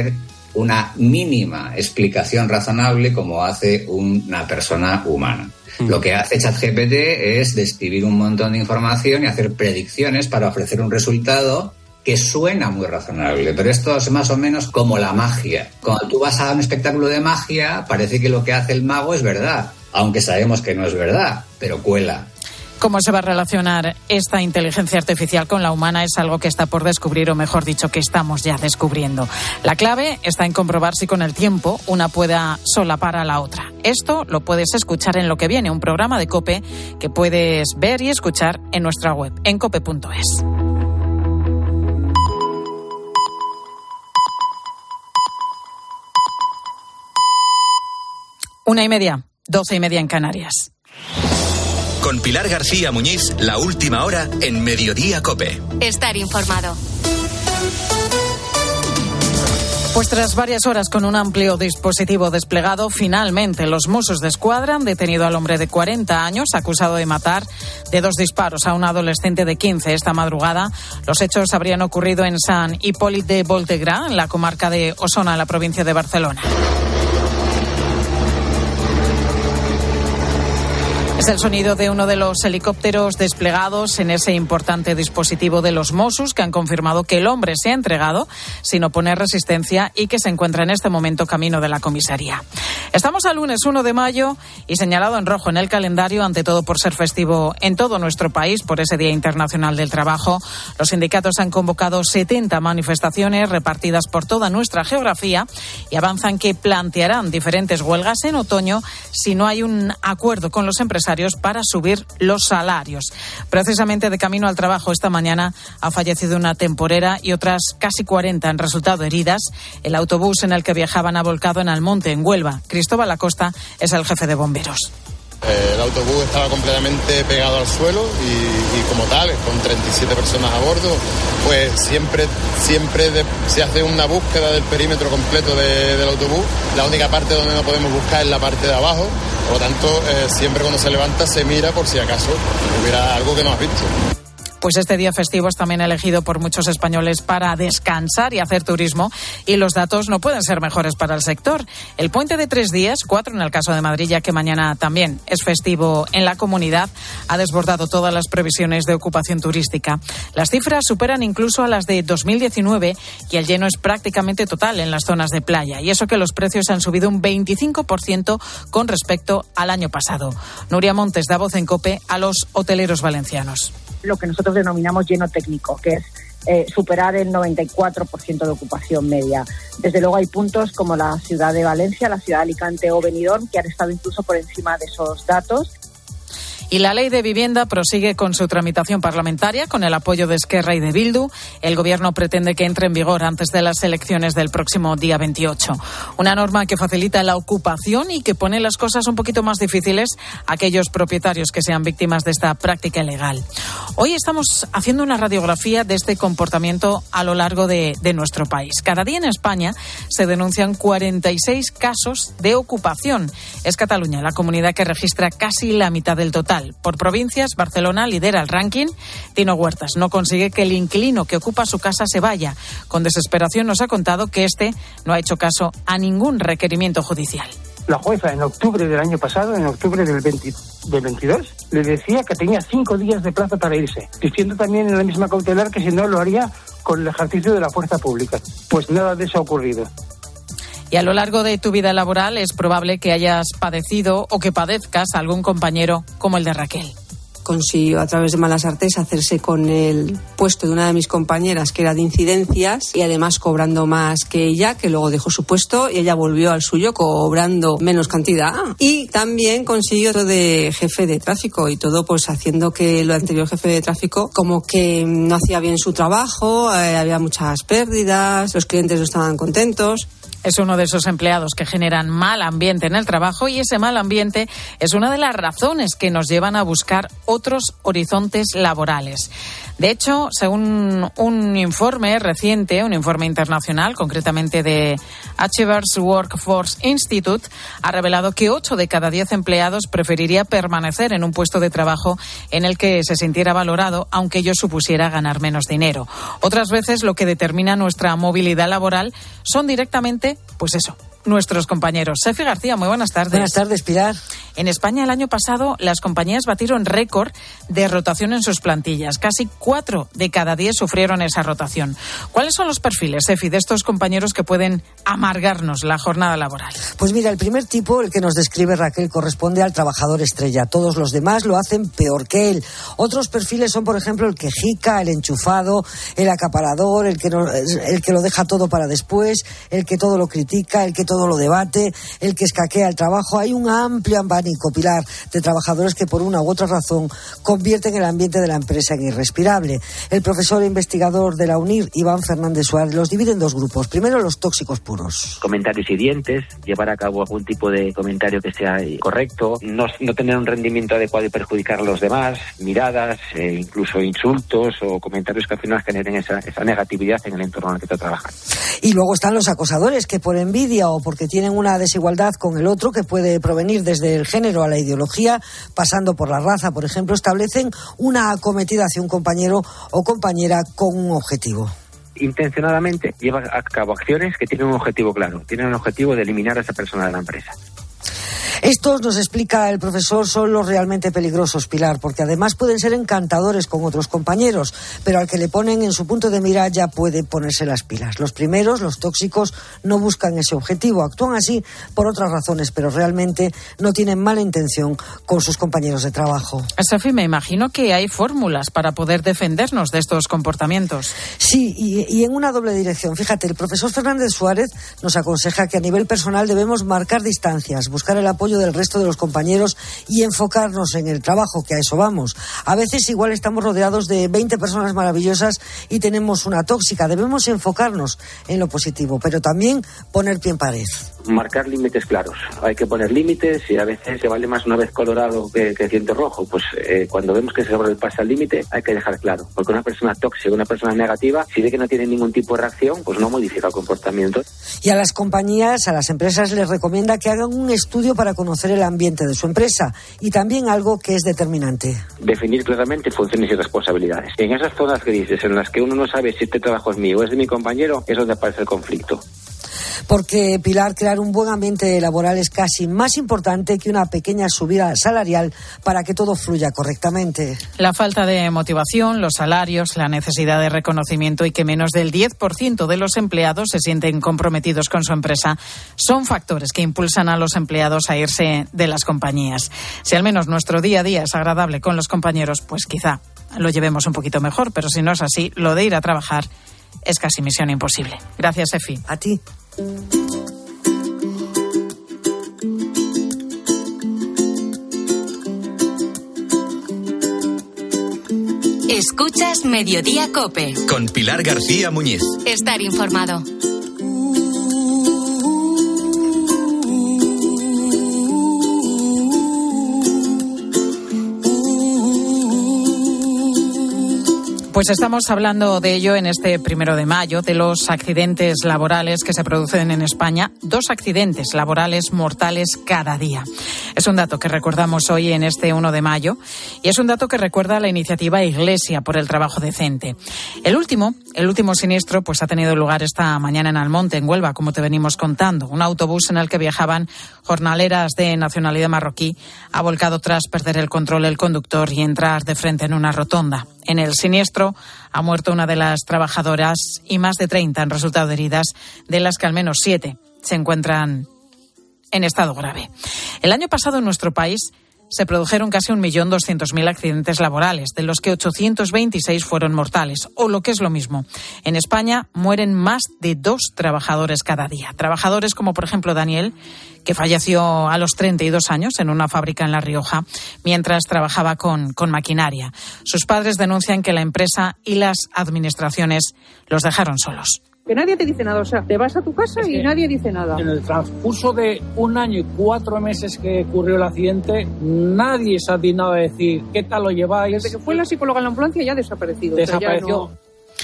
una mínima explicación razonable como hace una persona humana. Mm. Lo que hace ChatGPT es describir un montón de información y hacer predicciones para ofrecer un resultado que suena muy razonable, pero esto es más o menos como la magia. Cuando tú vas a un espectáculo de magia, parece que lo que hace el mago es verdad, aunque sabemos que no es verdad, pero cuela. ¿Cómo se va a relacionar esta inteligencia artificial con la humana? Es algo que está por descubrir, o mejor dicho, que estamos ya descubriendo. La clave está en comprobar si con el tiempo una pueda solapar a la otra. Esto lo puedes escuchar en Lo que viene, un programa de COPE que puedes ver y escuchar en nuestra web, en cope punto es. Una y media, doce y media en Canarias. Con Pilar García Muñiz, la última hora en Mediodía COPE. Estar informado. Pues tras varias horas con un amplio dispositivo desplegado, finalmente los Mossos d'Esquadra han detenido al hombre de cuarenta años acusado de matar de dos disparos a un adolescente de quince esta madrugada. Los hechos habrían ocurrido en Sant Hipòlit de Voltregà, en la comarca de Osona, en la provincia de Barcelona. Es el sonido de uno de los helicópteros desplegados en ese importante dispositivo de los Mossos, que han confirmado que el hombre se ha entregado sin oponer resistencia y que se encuentra en este momento camino de la comisaría. Estamos al lunes uno de mayo y señalado en rojo en el calendario, ante todo por ser festivo en todo nuestro país, por ese Día Internacional del Trabajo. Los sindicatos han convocado setenta manifestaciones repartidas por toda nuestra geografía y avanzan que plantearán diferentes huelgas en otoño si no hay un acuerdo con los empresarios para subir los salarios. Precisamente de camino al trabajo esta mañana ha fallecido una temporera y otras casi cuarenta han resultado heridas. El autobús en el que viajaban ha volcado en Almonte, en Huelva. Cristóbal Acosta es el jefe de bomberos. El autobús estaba completamente pegado al suelo y, y como tal, con treinta y siete personas a bordo, pues siempre, siempre de, se hace una búsqueda del perímetro completo de, del autobús. La única parte donde no podemos buscar es la parte de abajo, por lo tanto, eh, siempre cuando se levanta se mira por si acaso hubiera algo que no has visto. Pues este día festivo es también elegido por muchos españoles para descansar y hacer turismo, y los datos no pueden ser mejores para el sector. El puente de tres días, cuatro en el caso de Madrid, ya que mañana también es festivo en la comunidad, ha desbordado todas las previsiones de ocupación turística. Las cifras superan incluso a las de dos mil diecinueve y el lleno es prácticamente total en las zonas de playa. Y eso que los precios han subido un veinticinco por ciento con respecto al año pasado. Nuria Montes da voz en COPE a los hoteleros valencianos. Lo que nosotros denominamos lleno técnico, que es eh, superar el noventa y cuatro por ciento de ocupación media. Desde luego hay puntos como la ciudad de Valencia, la ciudad de Alicante o Benidorm que han estado incluso por encima de esos datos. Y la ley de vivienda prosigue con su tramitación parlamentaria con el apoyo de Esquerra y de Bildu. El Gobierno pretende que entre en vigor antes de las elecciones del próximo día veintiocho. Una norma que facilita la ocupación y que pone las cosas un poquito más difíciles a aquellos propietarios que sean víctimas de esta práctica ilegal. Hoy estamos haciendo una radiografía de este comportamiento a lo largo de, de nuestro país. Cada día en España se denuncian cuarenta y seis casos de ocupación. Es Cataluña la comunidad que registra casi la mitad del total. Por provincias, Barcelona lidera el ranking. Tino Huertas no consigue que el inquilino que ocupa su casa se vaya. Con desesperación nos ha contado que este no ha hecho caso a ningún requerimiento judicial. La jueza en octubre del año pasado, en octubre del, veinte, del veintidós, le decía que tenía cinco días de plazo para irse, diciendo también en la misma cautelar que si no lo haría con el ejercicio de la fuerza pública. Pues nada de eso ha ocurrido. Y a lo largo de tu vida laboral es probable que hayas padecido o que padezcas a algún compañero como el de Raquel. Consiguió a través de malas artes hacerse con el puesto de una de mis compañeras que era de incidencias y además cobrando más que ella, que luego dejó su puesto y ella volvió al suyo cobrando menos cantidad. Y también consiguió otro de jefe de tráfico y todo pues haciendo que el anterior jefe de tráfico como que no hacía bien su trabajo, eh, había muchas pérdidas, los clientes no estaban contentos. Es uno de esos empleados que generan mal ambiente en el trabajo y ese mal ambiente es una de las razones que nos llevan a buscar otros horizontes laborales. De hecho, según un informe reciente, un informe internacional, concretamente de Achievers Workforce Institute, ha revelado que ocho de cada diez empleados preferiría permanecer en un puesto de trabajo en el que se sintiera valorado, aunque ello supusiera ganar menos dinero. Otras veces lo que determina nuestra movilidad laboral son directamente realmente, pues eso, nuestros compañeros. Sefi García, muy buenas tardes. Buenas tardes, Pilar. En España el año pasado las compañías batieron récord de rotación en sus plantillas. Casi cuatro de cada diez sufrieron esa rotación. ¿Cuáles son los perfiles, Sefi, de estos compañeros que pueden amargarnos la jornada laboral? Pues mira, el primer tipo, el que nos describe Raquel, corresponde al trabajador estrella. Todos los demás lo hacen peor que él. Otros perfiles son, por ejemplo, el quejica, el enchufado, el acaparador, el que, no, el que lo deja todo para después, el que todo lo critica, el que todo lo debate, el que escaquea el trabajo. Hay un amplio abanico, Pilar, de trabajadores que por una u otra razón convierten el ambiente de la empresa en irrespirable. El profesor e investigador de la UNIR, Iván Fernández Suárez, los divide en dos grupos. Primero, los tóxicos puros. Comentarios hirientes, llevar a cabo algún tipo de comentario que sea correcto, no, no tener un rendimiento adecuado y perjudicar a los demás, miradas, eh, incluso insultos o comentarios que al final generen esa, esa negatividad en el entorno en el que está trabajando. Y luego están los acosadores, que por envidia o porque tienen una desigualdad con el otro, que puede provenir desde el género a la ideología, pasando por la raza, por ejemplo, establecen una acometida hacia un compañero o compañera con un objetivo. Intencionadamente lleva a cabo acciones que tienen un objetivo claro, tienen un objetivo de eliminar a esa persona de la empresa. Estos, nos explica el profesor, son los realmente peligrosos, Pilar, porque además pueden ser encantadores con otros compañeros, pero al que le ponen en su punto de mira ya puede ponerse las pilas. Los primeros, los tóxicos, no buscan ese objetivo, actúan así por otras razones, pero realmente no tienen mala intención con sus compañeros de trabajo. Sofi, me imagino que hay fórmulas para poder defendernos de estos comportamientos. Sí, y, y en una doble dirección. Fíjate, el profesor Fernández Suárez nos aconseja que a nivel personal debemos marcar distancias, buscar el apoyo del resto de los compañeros y enfocarnos en el trabajo, que a eso vamos. A veces igual estamos rodeados de veinte personas maravillosas y tenemos una tóxica. Debemos enfocarnos en lo positivo, pero también poner pie en pared. Marcar límites claros. Hay que poner límites y a veces se vale más una vez colorado que, que diente rojo. Pues eh, cuando vemos que se sobrepasa el límite hay que dejar claro. Porque una persona tóxica, una persona negativa, si ve que no tiene ningún tipo de reacción, pues no modifica el comportamiento. Y a las compañías, a las empresas les recomienda que hagan un estudio para conocer el ambiente de su empresa y también algo que es determinante. Definir claramente funciones y responsabilidades. En esas zonas grises en las que uno no sabe si este trabajo es mío o es de mi compañero, es donde aparece el conflicto. Porque, Pilar, crear un buen ambiente laboral es casi más importante que una pequeña subida salarial para que todo fluya correctamente. La falta de motivación, los salarios, la necesidad de reconocimiento y que menos del diez por ciento de los empleados se sienten comprometidos con su empresa son factores que impulsan a los empleados a irse de las compañías. Si al menos nuestro día a día es agradable con los compañeros, pues quizá lo llevemos un poquito mejor, pero si no es así, lo de ir a trabajar es casi misión imposible. Gracias, Efi. A ti. Escuchas Mediodía COPE. Con Pilar García Muñiz. Estar informado. Pues estamos hablando de ello en este primero de mayo, de los accidentes laborales que se producen en España. Dos accidentes laborales mortales cada día. Es un dato que recordamos hoy en este uno de mayo y es un dato que recuerda la iniciativa Iglesia por el trabajo decente. El último, el último siniestro, pues ha tenido lugar esta mañana en Almonte, en Huelva, como te venimos contando. Un autobús en el que viajaban jornaleras de nacionalidad marroquí ha volcado tras perder el control el conductor y entrar de frente en una rotonda. En el siniestro ha muerto una de las trabajadoras y más de treinta han resultado heridas, de las que al menos siete se encuentran en estado grave. El año pasado en nuestro país se produjeron casi un millón doscientos mil accidentes laborales, de los que ochocientos veintiséis fueron mortales, o lo que es lo mismo. En España mueren más de dos trabajadores cada día. Trabajadores como, por ejemplo, Daniel, que falleció a los treinta y dos años en una fábrica en La Rioja, mientras trabajaba con, con maquinaria. Sus padres denuncian que la empresa y las administraciones los dejaron solos. Que nadie te dice nada, o sea, te vas a tu casa es y nadie dice nada. En el transcurso de un año y cuatro meses que ocurrió el accidente, nadie se ha dignado a decir qué tal lo lleváis. Desde que fue la psicóloga en la ambulancia ya ha desaparecido. Desapareció. O sea, ya no...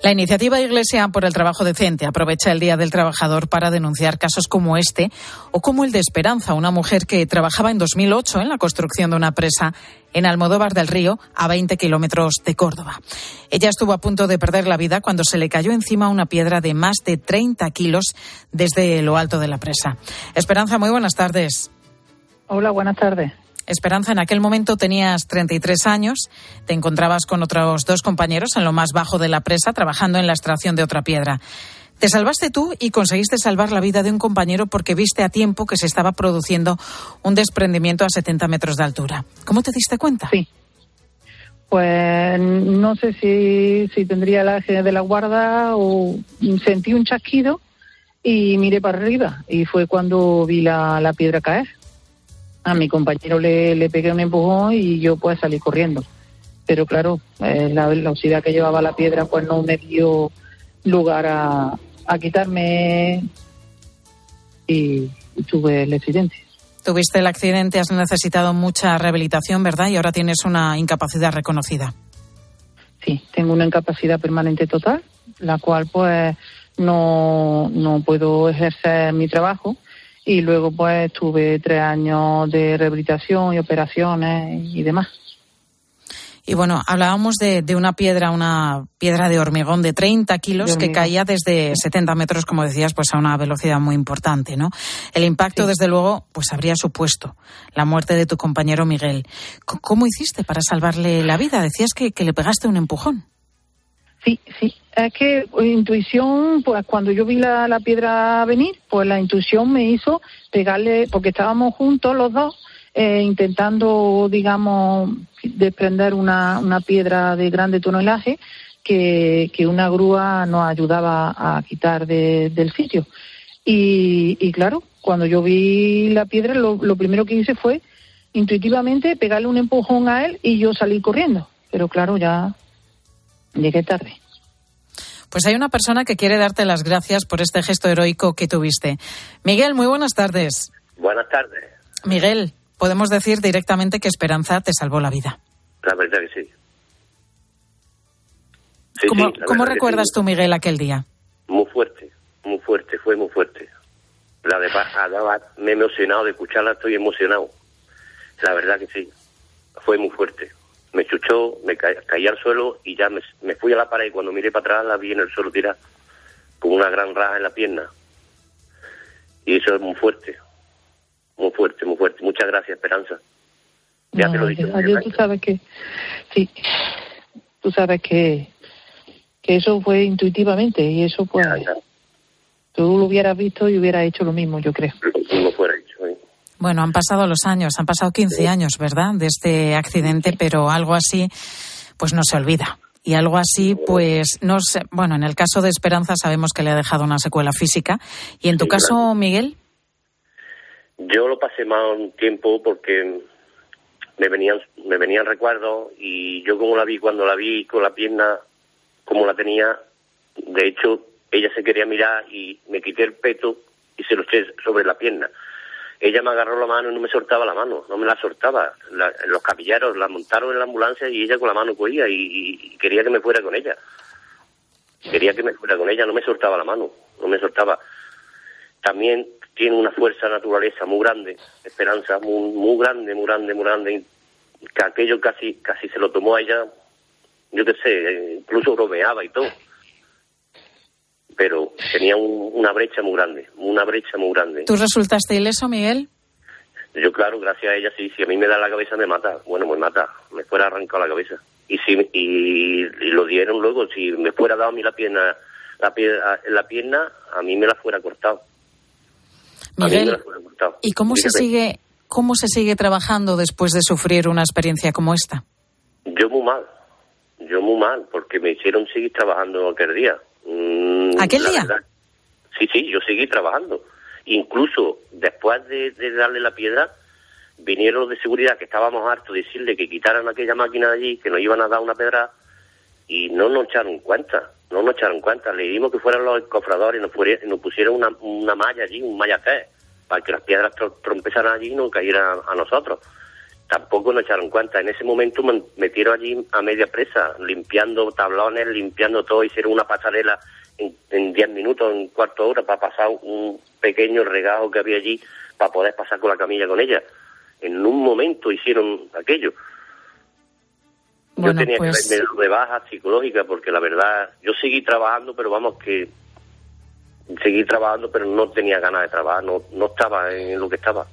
La iniciativa Iglesia por el Trabajo Decente aprovecha el Día del Trabajador para denunciar casos como este o como el de Esperanza, una mujer que trabajaba en dos mil ocho en la construcción de una presa en Almodóvar del Río, a veinte kilómetros de Córdoba. Ella estuvo a punto de perder la vida cuando se le cayó encima una piedra de más de treinta kilos desde lo alto de la presa. Esperanza, muy buenas tardes. Hola, buenas tardes. Esperanza, en aquel momento tenías treinta y tres años, te encontrabas con otros dos compañeros en lo más bajo de la presa trabajando en la extracción de otra piedra. Te salvaste tú y conseguiste salvar la vida de un compañero porque viste a tiempo que se estaba produciendo un desprendimiento a setenta metros de altura. ¿Cómo te diste cuenta? Sí. Pues no sé si, si tendría el ángel de la guarda o sentí un chasquido y miré para arriba y fue cuando vi la, la piedra caer. A mi compañero le, le pegué un empujón y yo pues salí corriendo. Pero claro, eh, la velocidad que llevaba la piedra pues no me dio lugar a, a quitarme y, y tuve el accidente. Tuviste el accidente, has necesitado mucha rehabilitación, ¿verdad? Y ahora tienes una incapacidad reconocida. Sí, tengo una incapacidad permanente total, la cual pues no, no puedo ejercer mi trabajo. Y luego pues tuve tres años de rehabilitación y operaciones y demás. Y bueno, hablábamos de, de una piedra, una piedra de hormigón de treinta kilos que caía desde setenta metros, como decías, pues a una velocidad muy importante, ¿no? El impacto, sí, desde luego, pues habría supuesto la muerte de tu compañero Miguel. ¿Cómo hiciste para salvarle la vida? Decías que, que le pegaste un empujón. Sí, sí. Es que intuición, pues cuando yo vi la, la piedra venir, pues la intuición me hizo pegarle, porque estábamos juntos los dos, eh, intentando, digamos, desprender una, una piedra de grande tonelaje que, que una grúa nos ayudaba a quitar de, del sitio. Y, y claro, cuando yo vi la piedra, lo, lo primero que hice fue intuitivamente pegarle un empujón a él y yo salí corriendo. Pero claro, ya llegué tarde. Pues hay una persona que quiere darte las gracias por este gesto heroico que tuviste. Miguel, muy buenas tardes. Buenas tardes. Miguel, podemos decir directamente que Esperanza te salvó la vida. La verdad que sí. sí ¿Cómo, sí, ¿cómo recuerdas sí. tú, Miguel, aquel día? Muy fuerte, muy fuerte, fue muy fuerte. La de me he emocionado de escucharla, estoy emocionado. La verdad que sí, fue muy fuerte. Me chuchó, me ca- caí al suelo y ya me, me fui a la pared y cuando miré para atrás la vi en el suelo tirada, con una gran raja en la pierna. Y eso es muy fuerte, muy fuerte, muy fuerte. Muchas gracias, Esperanza. Ya no, te lo dije. Adiós, tú sabes que, sí, tú sabes que, que eso fue intuitivamente y eso pues, ya, ya. Tú lo hubieras visto y hubieras hecho lo mismo, yo creo. Como fuera hecho, ¿eh? Bueno, han pasado los años, han pasado quince sí. años, ¿verdad?, de este accidente, sí. pero algo así, pues no se olvida. Y algo así, pues, no sé, bueno, en el caso de Esperanza sabemos que le ha dejado una secuela física. ¿Y en tu sí, caso, claro. Miguel? Yo lo pasé mal un tiempo porque me venían, me venían recuerdos y yo como la vi, cuando la vi con la pierna, como la tenía, de hecho, ella se quería mirar y me quité el peto y se lo eché sobre la pierna. Ella me agarró la mano y no me soltaba la mano, no me la soltaba. La, los capilleros la montaron en la ambulancia y ella con la mano cogía y, y quería que me fuera con ella. Quería que me fuera con ella, no me soltaba la mano, no me soltaba. También tiene una fuerza naturaleza muy grande, Esperanza, muy, muy grande, muy grande, muy grande. Que aquello casi, casi se lo tomó a ella, yo qué sé, incluso bromeaba y todo. Pero tenía un, una brecha muy grande, una brecha muy grande. ¿Tú resultaste ileso, Miguel? Yo, claro, gracias a ella, sí. Si a mí me da la cabeza, me mata. Bueno, me mata. Me fuera arrancado la cabeza. Y si y, y lo dieron luego, si me fuera dado a mí la pierna, la pierna, la pierna a mí me la fuera cortado. Miguel, a mí me la fuera cortado. ¿Y cómo Dígame. se sigue cómo se sigue trabajando después de sufrir una experiencia como esta? Yo muy mal. Yo muy mal, porque me hicieron seguir trabajando aquel día. Mm, ¿Aquel día? Verdad, sí, sí, yo seguí trabajando. Incluso después de, de darle la piedra, vinieron los de seguridad, que estábamos hartos de decirle que quitaran aquella máquina de allí, que nos iban a dar una pedra, y no nos echaron cuenta, no nos echaron cuenta. Le dimos que fueran los cofradores y nos, nos pusieron una, una malla allí, un mallacé, para que las piedras tr- trompezaran allí y no cayeran a nosotros. tampoco nos echaron cuenta. En ese momento me metieron allí a media presa, limpiando tablones, limpiando todo, hicieron una pasarela en diez minutos, en cuarto de hora, para pasar un pequeño regajo que había allí, para poder pasar con la camilla con ella. En un momento hicieron aquello. Bueno, yo tenía pues... que verme de baja psicológica, porque la verdad, yo seguí trabajando, pero vamos que seguí trabajando, pero no tenía ganas de trabajar, no, no estaba en lo que estaba.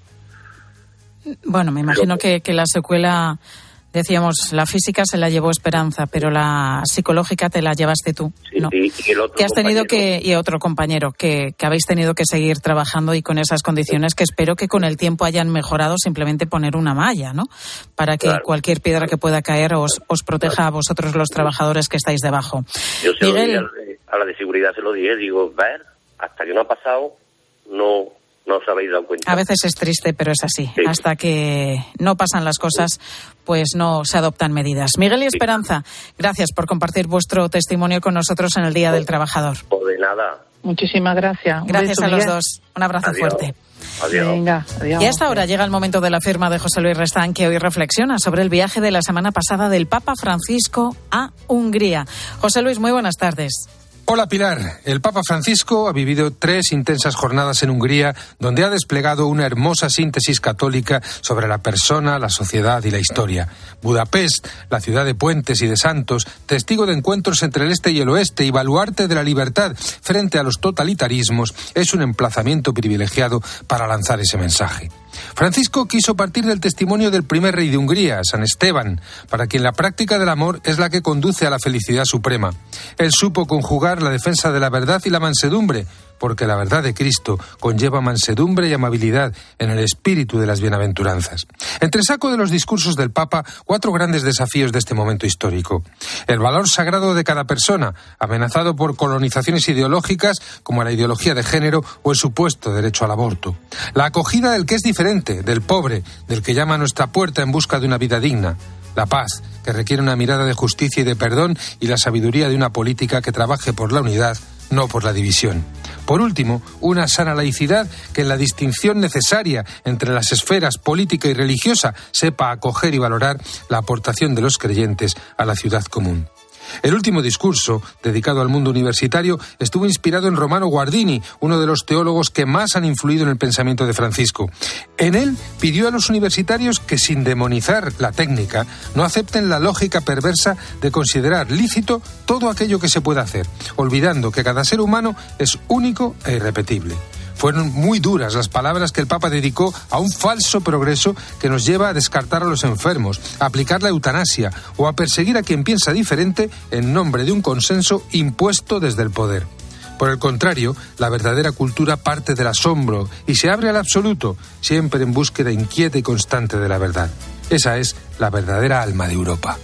Bueno, me imagino que, que la secuela, decíamos, la física se la llevó Esperanza, pero la psicológica te la llevaste tú, ¿no? Sí, y el otro que has tenido compañero. que, y otro compañero, que, que habéis tenido que seguir trabajando y con esas condiciones que espero que con el tiempo hayan mejorado, simplemente poner una malla, ¿no? Para que claro, cualquier piedra que pueda caer os, os proteja claro. a vosotros los trabajadores que estáis debajo. Yo se Miguel, lo dije a la de seguridad, se lo dije, digo, ver, hasta que no ha pasado, no... no os habéis dado cuenta. A veces es triste, pero es así. Sí. Hasta que no pasan las cosas, pues no se adoptan medidas. Miguel y Esperanza, gracias por compartir vuestro testimonio con nosotros en el Día del Trabajador. O de nada. Muchísimas gracias. Gracias beso, a los Miguel. dos. Un abrazo Adiós. fuerte. Adiós. Venga, adiós. Y hasta ahora llega el momento de la firma de José Luis Restán, que hoy reflexiona sobre el viaje de la semana pasada del Papa Francisco a Hungría. José Luis, muy buenas tardes. Hola Pilar, el Papa Francisco ha vivido tres intensas jornadas en Hungría, donde ha desplegado una hermosa síntesis católica sobre la persona, la sociedad y la historia. Budapest, la ciudad de puentes y de santos, testigo de encuentros entre el este y el oeste y baluarte de la libertad frente a los totalitarismos, es un emplazamiento privilegiado para lanzar ese mensaje. Francisco quiso partir del testimonio del primer rey de Hungría, San Esteban, para quien la práctica del amor es la que conduce a la felicidad suprema. Él supo conjugar la defensa de la verdad y la mansedumbre, porque la verdad de Cristo conlleva mansedumbre y amabilidad en el espíritu de las bienaventuranzas. Entresaco de los discursos del Papa, cuatro grandes desafíos de este momento histórico. El valor sagrado de cada persona, amenazado por colonizaciones ideológicas como la ideología de género o el supuesto derecho al aborto. La acogida del que es diferente, del pobre, del que llama a nuestra puerta en busca de una vida digna. La paz, que requiere una mirada de justicia y de perdón, y la sabiduría de una política que trabaje por la unidad, no por la división. Por último, una sana laicidad que en la distinción necesaria entre las esferas política y religiosa sepa acoger y valorar la aportación de los creyentes a la ciudad común. El último discurso, dedicado al mundo universitario, estuvo inspirado en Romano Guardini, uno de los teólogos que más han influido en el pensamiento de Francisco. En él pidió a los universitarios que, sin demonizar la técnica, no acepten la lógica perversa de considerar lícito todo aquello que se puede hacer, olvidando que cada ser humano es único e irrepetible. Fueron muy duras las palabras que el Papa dedicó a un falso progreso que nos lleva a descartar a los enfermos, a aplicar la eutanasia o a perseguir a quien piensa diferente en nombre de un consenso impuesto desde el poder. Por el contrario, la verdadera cultura parte del asombro y se abre al absoluto, siempre en búsqueda inquieta y constante de la verdad. Esa es la verdadera alma de Europa.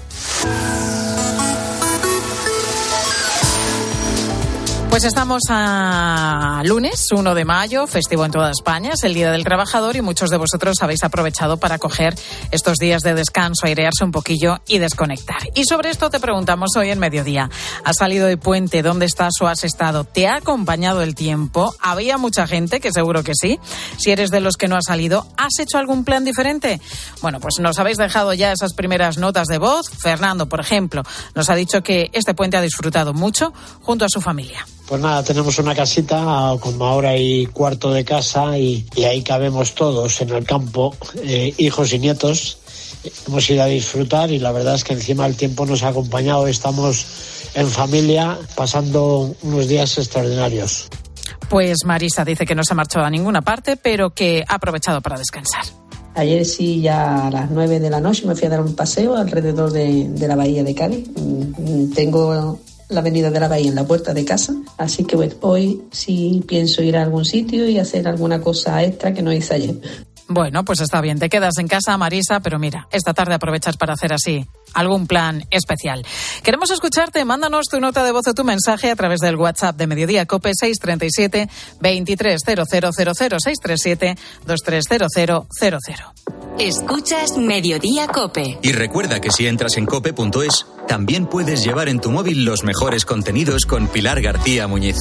Pues estamos a lunes, uno de mayo, festivo en toda España, es el Día del Trabajador y muchos de vosotros habéis aprovechado para coger estos días de descanso, airearse un poquillo y desconectar. Y sobre esto te preguntamos hoy en Mediodía. ¿Has salido de puente? ¿Dónde estás o has estado? ¿Te ha acompañado el tiempo? ¿Había mucha gente? Que seguro que sí. Si eres de los que no ha salido, ¿has hecho algún plan diferente? Bueno, pues nos habéis dejado ya esas primeras notas de voz. Fernando, por ejemplo, nos ha dicho que este puente ha disfrutado mucho junto a su familia. Pues nada, tenemos una casita como ahora y cuarto de casa y, y ahí cabemos todos en el campo, eh, hijos y nietos. Hemos ido a disfrutar y la verdad es que encima el tiempo nos ha acompañado. Estamos en familia pasando unos días extraordinarios. Pues Marisa dice que no se ha marchado a ninguna parte, pero que ha aprovechado para descansar. Ayer sí, ya a las nueve de la noche me fui a dar un paseo alrededor de, de la bahía de Cádiz. Tengo la avenida de la bahía en la puerta de casa, así que bueno, hoy sí pienso ir a algún sitio y hacer alguna cosa extra que no hice ayer. Bueno, pues está bien, te quedas en casa, Marisa, pero mira, esta tarde aprovechas para hacer así algún plan especial. Queremos escucharte, mándanos tu nota de voz o tu mensaje a través del WhatsApp de Mediodía COPE seis tres siete, veintitrés cero cero cero cero, seis tres siete, veintitrés cero cero cero cero. Escuchas Mediodía COPE. Y recuerda que si entras en cope punto es, también puedes llevar en tu móvil los mejores contenidos con Pilar García Muñiz.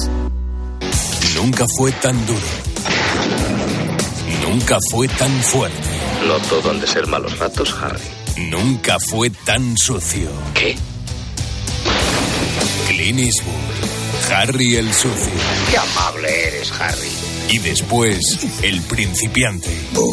Nunca fue tan duro. Nunca fue tan fuerte. No todo han de ser malos ratos, Harry. Nunca fue tan sucio. ¿Qué? Clint Eastwood, Harry el sucio. Qué amable eres, Harry. Y después, El Principiante.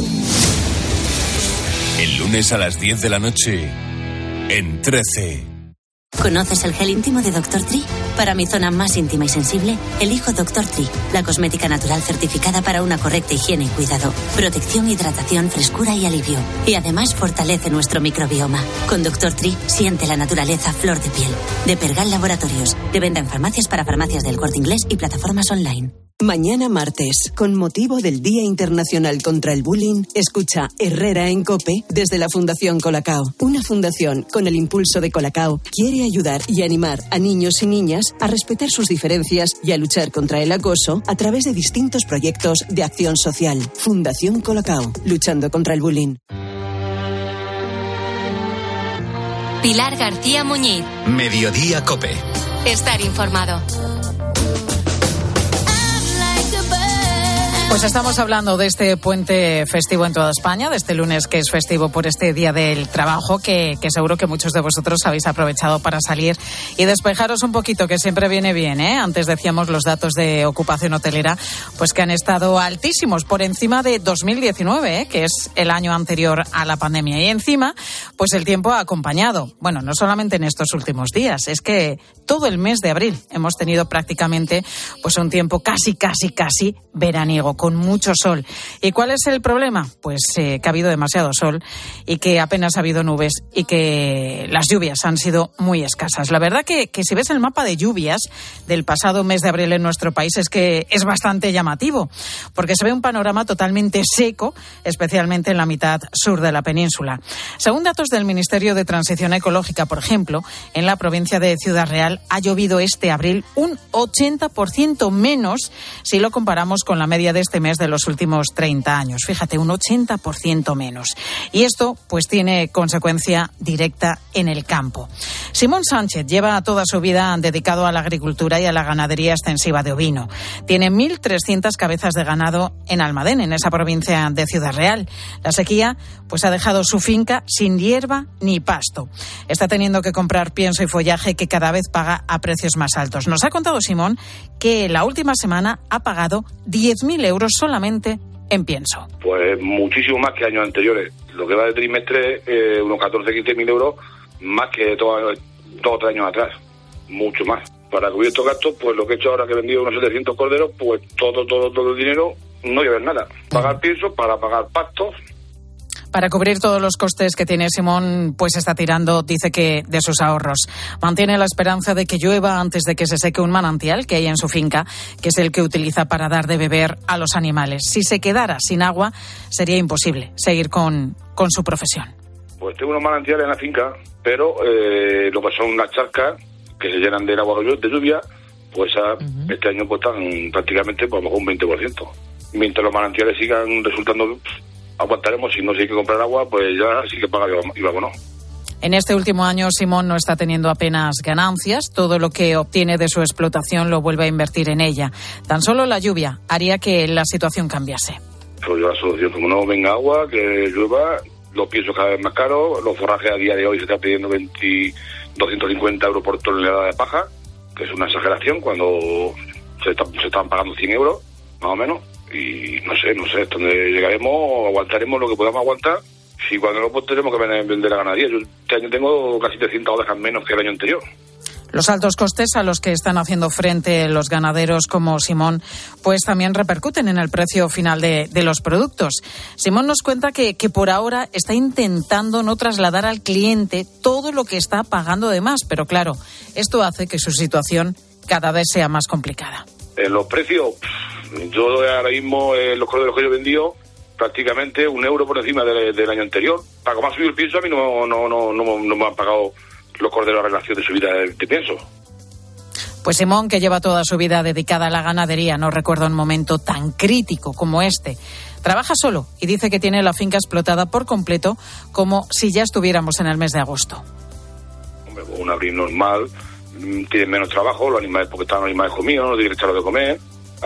El lunes a las diez de la noche, en trece. ¿Conoces el gel íntimo de doctor Tree? Para mi zona más íntima y sensible, elijo doctor Tree, la cosmética natural certificada para una correcta higiene y cuidado. Protección, hidratación, frescura y alivio. Y además fortalece nuestro microbioma. Con doctor Tree, siente la naturaleza flor de piel. De Pergal Laboratorios. De venta en farmacias para farmacias del Corte Inglés y plataformas online. Mañana martes, con motivo del Día Internacional contra el Bullying, escucha Herrera en COPE desde la Fundación Colacao. Una fundación con el impulso de Colacao quiere ayudar y animar a niños y niñas a respetar sus diferencias y a luchar contra el acoso a través de distintos proyectos de acción social. Fundación Colacao, luchando contra el bullying. Pilar García Muñiz. Mediodía COPE. Estar informado. Pues estamos hablando de este puente festivo en toda España, de este lunes que es festivo por este Día del Trabajo, que, que seguro que muchos de vosotros habéis aprovechado para salir y despejaros un poquito, que siempre viene bien, ¿eh? Antes decíamos los datos de ocupación hotelera, pues que han estado altísimos, por encima de dos mil diecinueve, ¿eh? Que es el año anterior a la pandemia. Y encima, pues el tiempo ha acompañado. Bueno, no solamente en estos últimos días, es que todo el mes de abril hemos tenido prácticamente pues un tiempo casi, casi, casi veraniego, con mucho sol. ¿Y cuál es el problema? Pues eh, que ha habido demasiado sol y que apenas ha habido nubes y que las lluvias han sido muy escasas. La verdad que, que si ves el mapa de lluvias del pasado mes de abril en nuestro país es que es bastante llamativo, porque se ve un panorama totalmente seco, especialmente en la mitad sur de la península. Según datos del Ministerio de Transición Ecológica, por ejemplo, en la provincia de Ciudad Real ha llovido este abril un ochenta por ciento menos si lo comparamos con la media de este mes de los últimos treinta años. Fíjate, un ochenta por ciento menos. Y esto pues tiene consecuencia directa en el campo. Simón Sánchez lleva toda su vida dedicado a la agricultura y a la ganadería extensiva de ovino. Tiene mil trescientas cabezas de ganado en Almadén, en esa provincia de Ciudad Real. La sequía pues ha dejado su finca sin hierba ni pasto. Está teniendo que comprar pienso y follaje que cada vez paga a precios más altos. Nos ha contado Simón que la última semana ha pagado diez mil euros solamente en pienso. Pues muchísimo más que años anteriores. Lo que va de trimestre, eh, unos catorce, quince mil euros más que todos todo tres años atrás. Mucho más. Para cubrir estos gastos, pues lo que he hecho ahora que he vendido unos setecientos corderos, pues todo, todo, todo el dinero no lleva nada. Pagar pienso para pagar pastos. Para cubrir todos los costes que tiene Simón, pues está tirando, dice que de sus ahorros. Mantiene la esperanza de que llueva antes de que se seque un manantial que hay en su finca, que es el que utiliza para dar de beber a los animales. Si se quedara sin agua, sería imposible seguir con, con su profesión. Pues tengo unos manantiales en la finca, pero eh, lo que son las charcas que se llenan del agua de lluvia, pues a, uh-huh. este año pues están prácticamente por lo mejor un veinte por ciento. Mientras los manantiales sigan resultando... aguantaremos. Si no se hay que comprar agua, pues ya sí que paga y vámonos. En este último año Simón no está teniendo apenas ganancias. Todo lo que obtiene de su explotación lo vuelve a invertir en ella. Tan solo la lluvia haría que la situación cambiase. Pues yo la solución, como no venga agua, que llueva, los piensos cada vez más caros, los forrajes a día de hoy se están pidiendo veinte, doscientos cincuenta euros por tonelada de paja, que es una exageración cuando se, está, se están pagando cien euros, más o menos. Y no sé, no sé, hasta dónde llegaremos, aguantaremos lo que podamos aguantar. Si cuando no, pues tenemos que vender la ganadería. Yo este año tengo casi trescientas ovejas menos que el año anterior. Los altos costes a los que están haciendo frente los ganaderos como Simón, pues también repercuten en el precio final de, de los productos. Simón nos cuenta que, que por ahora está intentando no trasladar al cliente todo lo que está pagando de más, pero claro, esto hace que su situación cada vez sea más complicada. En los precios, yo ahora mismo eh, los corderos que yo he vendido, prácticamente un euro por encima de, de, del año anterior. Para como ha subido el pienso, a mí no, no, no, no, no me han pagado los corderos a relación de subida de, de pienso. Pues Simón, que lleva toda su vida dedicada a la ganadería, no recuerda un momento tan crítico como este. Trabaja solo y dice que tiene la finca explotada por completo, como si ya estuviéramos en el mes de agosto. Hombre, pues un abril normal, tienen menos trabajo, los animales, porque están los animales comidos, no tienen que echarlos de comer.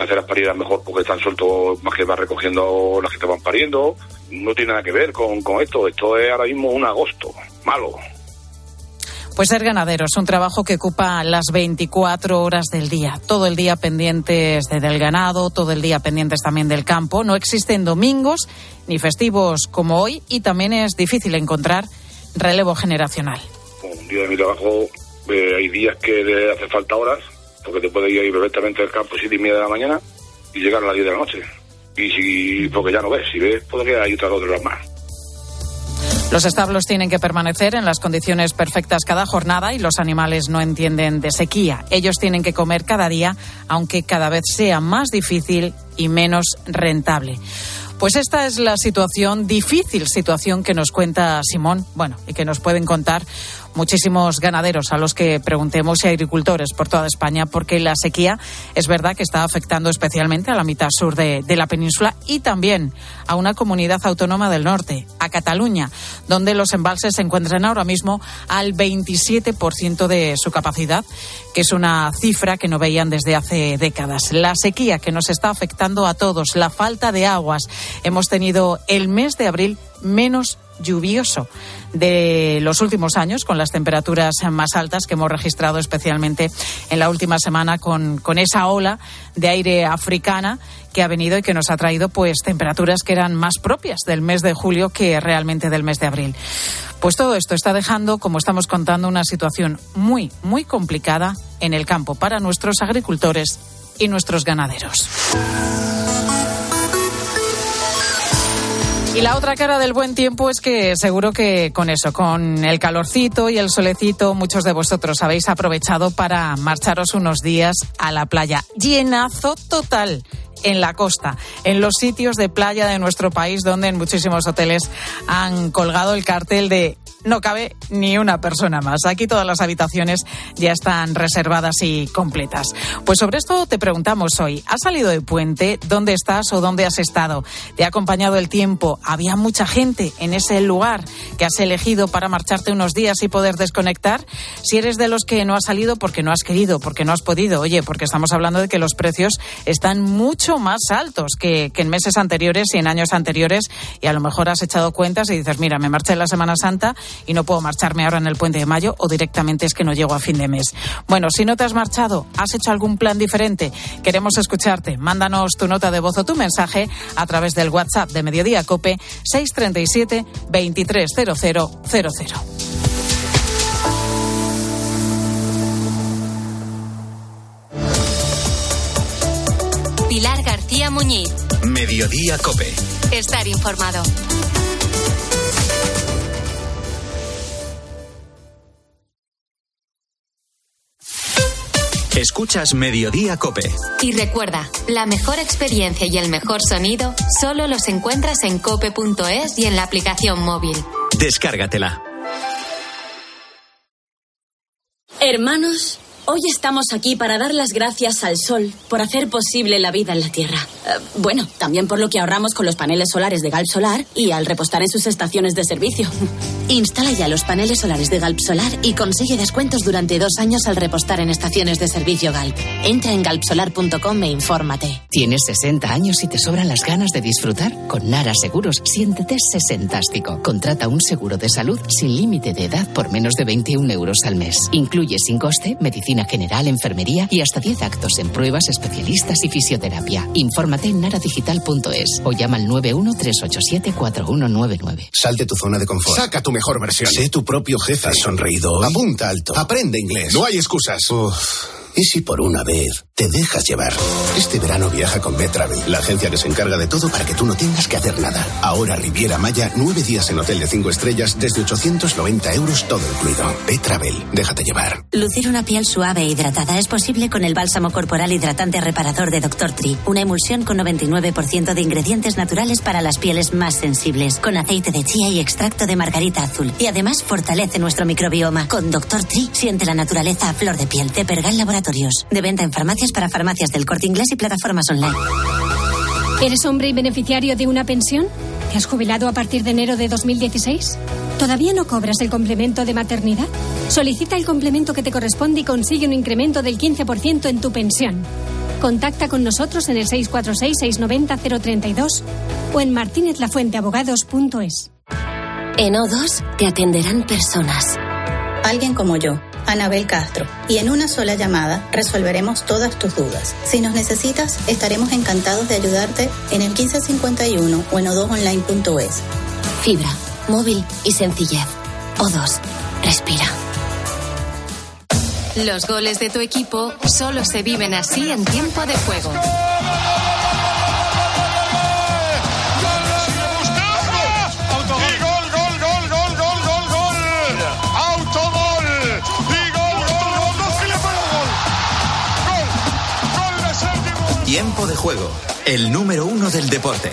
hacer las paridas mejor porque están sueltos más que va recogiendo las que te van pariendo. No tiene nada que ver con, con esto. Esto es ahora mismo un agosto malo. Pues ser ganadero es un trabajo que ocupa las veinticuatro horas del día. Todo el día pendientes del ganado, todo el día pendientes también del campo. No existen domingos ni festivos como hoy y también es difícil encontrar relevo generacional. Un día de mi trabajo eh, hay días que le hace falta horas porque te puedes ir perfectamente al campo a siete y media de la mañana y llegar a las diez de la noche. Y si, porque ya no ves, si ves, puede que hay otras dos horas más. Los establos tienen que permanecer en las condiciones perfectas cada jornada y los animales no entienden de sequía. Ellos tienen que comer cada día, aunque cada vez sea más difícil y menos rentable. Pues esta es la situación, difícil situación que nos cuenta Simón, bueno, y que nos pueden contar muchísimos ganaderos a los que preguntemos y agricultores por toda España, porque la sequía es verdad que está afectando especialmente a la mitad sur de, de la península y también a una comunidad autónoma del norte, a Cataluña, donde los embalses se encuentran ahora mismo al veintisiete por ciento de su capacidad, que es una cifra que no veían desde hace décadas. La sequía que nos está afectando a todos, la falta de aguas. Hemos tenido el mes de abril menos lluvioso de los últimos años, con las temperaturas más altas que hemos registrado especialmente en la última semana con, con esa ola de aire africana que ha venido y que nos ha traído pues temperaturas que eran más propias del mes de julio que realmente del mes de abril. Pues todo esto está dejando, como estamos contando, una situación muy, muy complicada en el campo para nuestros agricultores y nuestros ganaderos. Y la otra cara del buen tiempo es que seguro que con eso, con el calorcito y el solecito, muchos de vosotros habéis aprovechado para marcharos unos días a la playa. Llenazo total en la costa, en los sitios de playa de nuestro país, donde en muchísimos hoteles han colgado el cartel de no cabe ni una persona más. Aquí todas las habitaciones ya están reservadas y completas. Pues sobre esto te preguntamos hoy. ¿Has salido de puente? ¿Dónde estás o dónde has estado? ¿Te ha acompañado el tiempo? ¿Había mucha gente en ese lugar que has elegido para marcharte unos días y poder desconectar? Si eres de los que no has salido porque no has querido, porque no has podido, oye, porque estamos hablando de que los precios están mucho más altos que, que en meses anteriores y en años anteriores, y a lo mejor has echado cuentas y dices, mira, me marché en la Semana Santa y no puedo marcharme ahora en el puente de mayo, o directamente es que no llego a fin de mes. Bueno, si no te has marchado, ¿has hecho algún plan diferente? Queremos escucharte. Mándanos tu nota de voz o tu mensaje a través del WhatsApp de Mediodía COPE seis tres siete, veintitrés cero cero cero cero. Pilar García Muñiz. Mediodía COPE. Estar informado. Escuchas Mediodía COPE. Y recuerda, la mejor experiencia y el mejor sonido solo los encuentras en cope punto es y en la aplicación móvil. Descárgatela. Hermanos, hoy estamos aquí para dar las gracias al sol por hacer posible la vida en la Tierra. Uh, bueno, también por lo que ahorramos con los paneles solares de Galp Solar y al repostar en sus estaciones de servicio. Instala ya los paneles solares de Galp Solar y consigue descuentos durante dos años al repostar en estaciones de servicio Galp. Entra en galp solar punto com e infórmate. ¿Tienes sesenta años y te sobran las ganas de disfrutar? Con Nara Seguros, siéntete sesentástico. Contrata un seguro de salud sin límite de edad por menos de veintiún euros al mes. Incluye sin coste medicina general, enfermería y hasta diez actos en pruebas, especialistas y fisioterapia. Infórmate en nara digital punto es o llama al nueve uno tres ocho siete cuatro uno nueve nueve. Sal de tu zona de confort. Saca tu mejor versión. Sé tu propio jefe. ¿Has sonreído hoy? Apunta alto. Aprende inglés. No hay excusas. Uf. ¿Y si por una vez te dejas llevar? Este verano viaja con Betravel, la agencia que se encarga de todo para que tú no tengas que hacer nada. Ahora Riviera Maya, nueve días en hotel de cinco estrellas desde ochocientos noventa euros todo incluido. Betravel, déjate llevar. Lucir una piel suave e hidratada es posible con el bálsamo corporal hidratante reparador de doctor Tree. Una emulsión con noventa y nueve por ciento de ingredientes naturales para las pieles más sensibles, con aceite de chía y extracto de margarita azul. Y además fortalece nuestro microbioma. Con doctor Tree siente la naturaleza a flor de piel. De Pergal Laboratorios. De venta en farmacias para farmacias del Corte Inglés y plataformas online. ¿Eres hombre y beneficiario de una pensión? ¿Te has jubilado a partir de enero de dos mil dieciséis? ¿Todavía no cobras el complemento de maternidad? Solicita el complemento que te corresponde y consigue un incremento del quince por ciento en tu pensión. Contacta con nosotros en el seis cuatro seis, seis nueve cero, cero tres dos o en martinez lafuente abogados punto es. En O dos te atenderán personas. Alguien como yo, Anabel Castro, y en una sola llamada resolveremos todas tus dudas. Si nos necesitas, estaremos encantados de ayudarte en el quince cincuenta y uno o en o dos online punto es. Fibra, móvil y sencillez. O dos, respira. Los goles de tu equipo solo se viven así en tiempo de juego. Tiempo de juego, el número uno del deporte.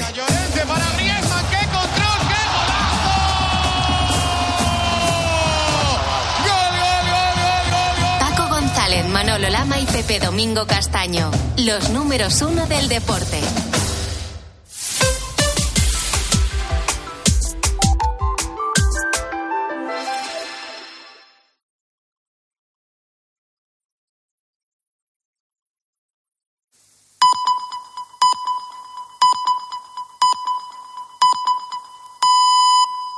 Paco González, Manolo Lama y Pepe Domingo Castaño, los números uno del deporte.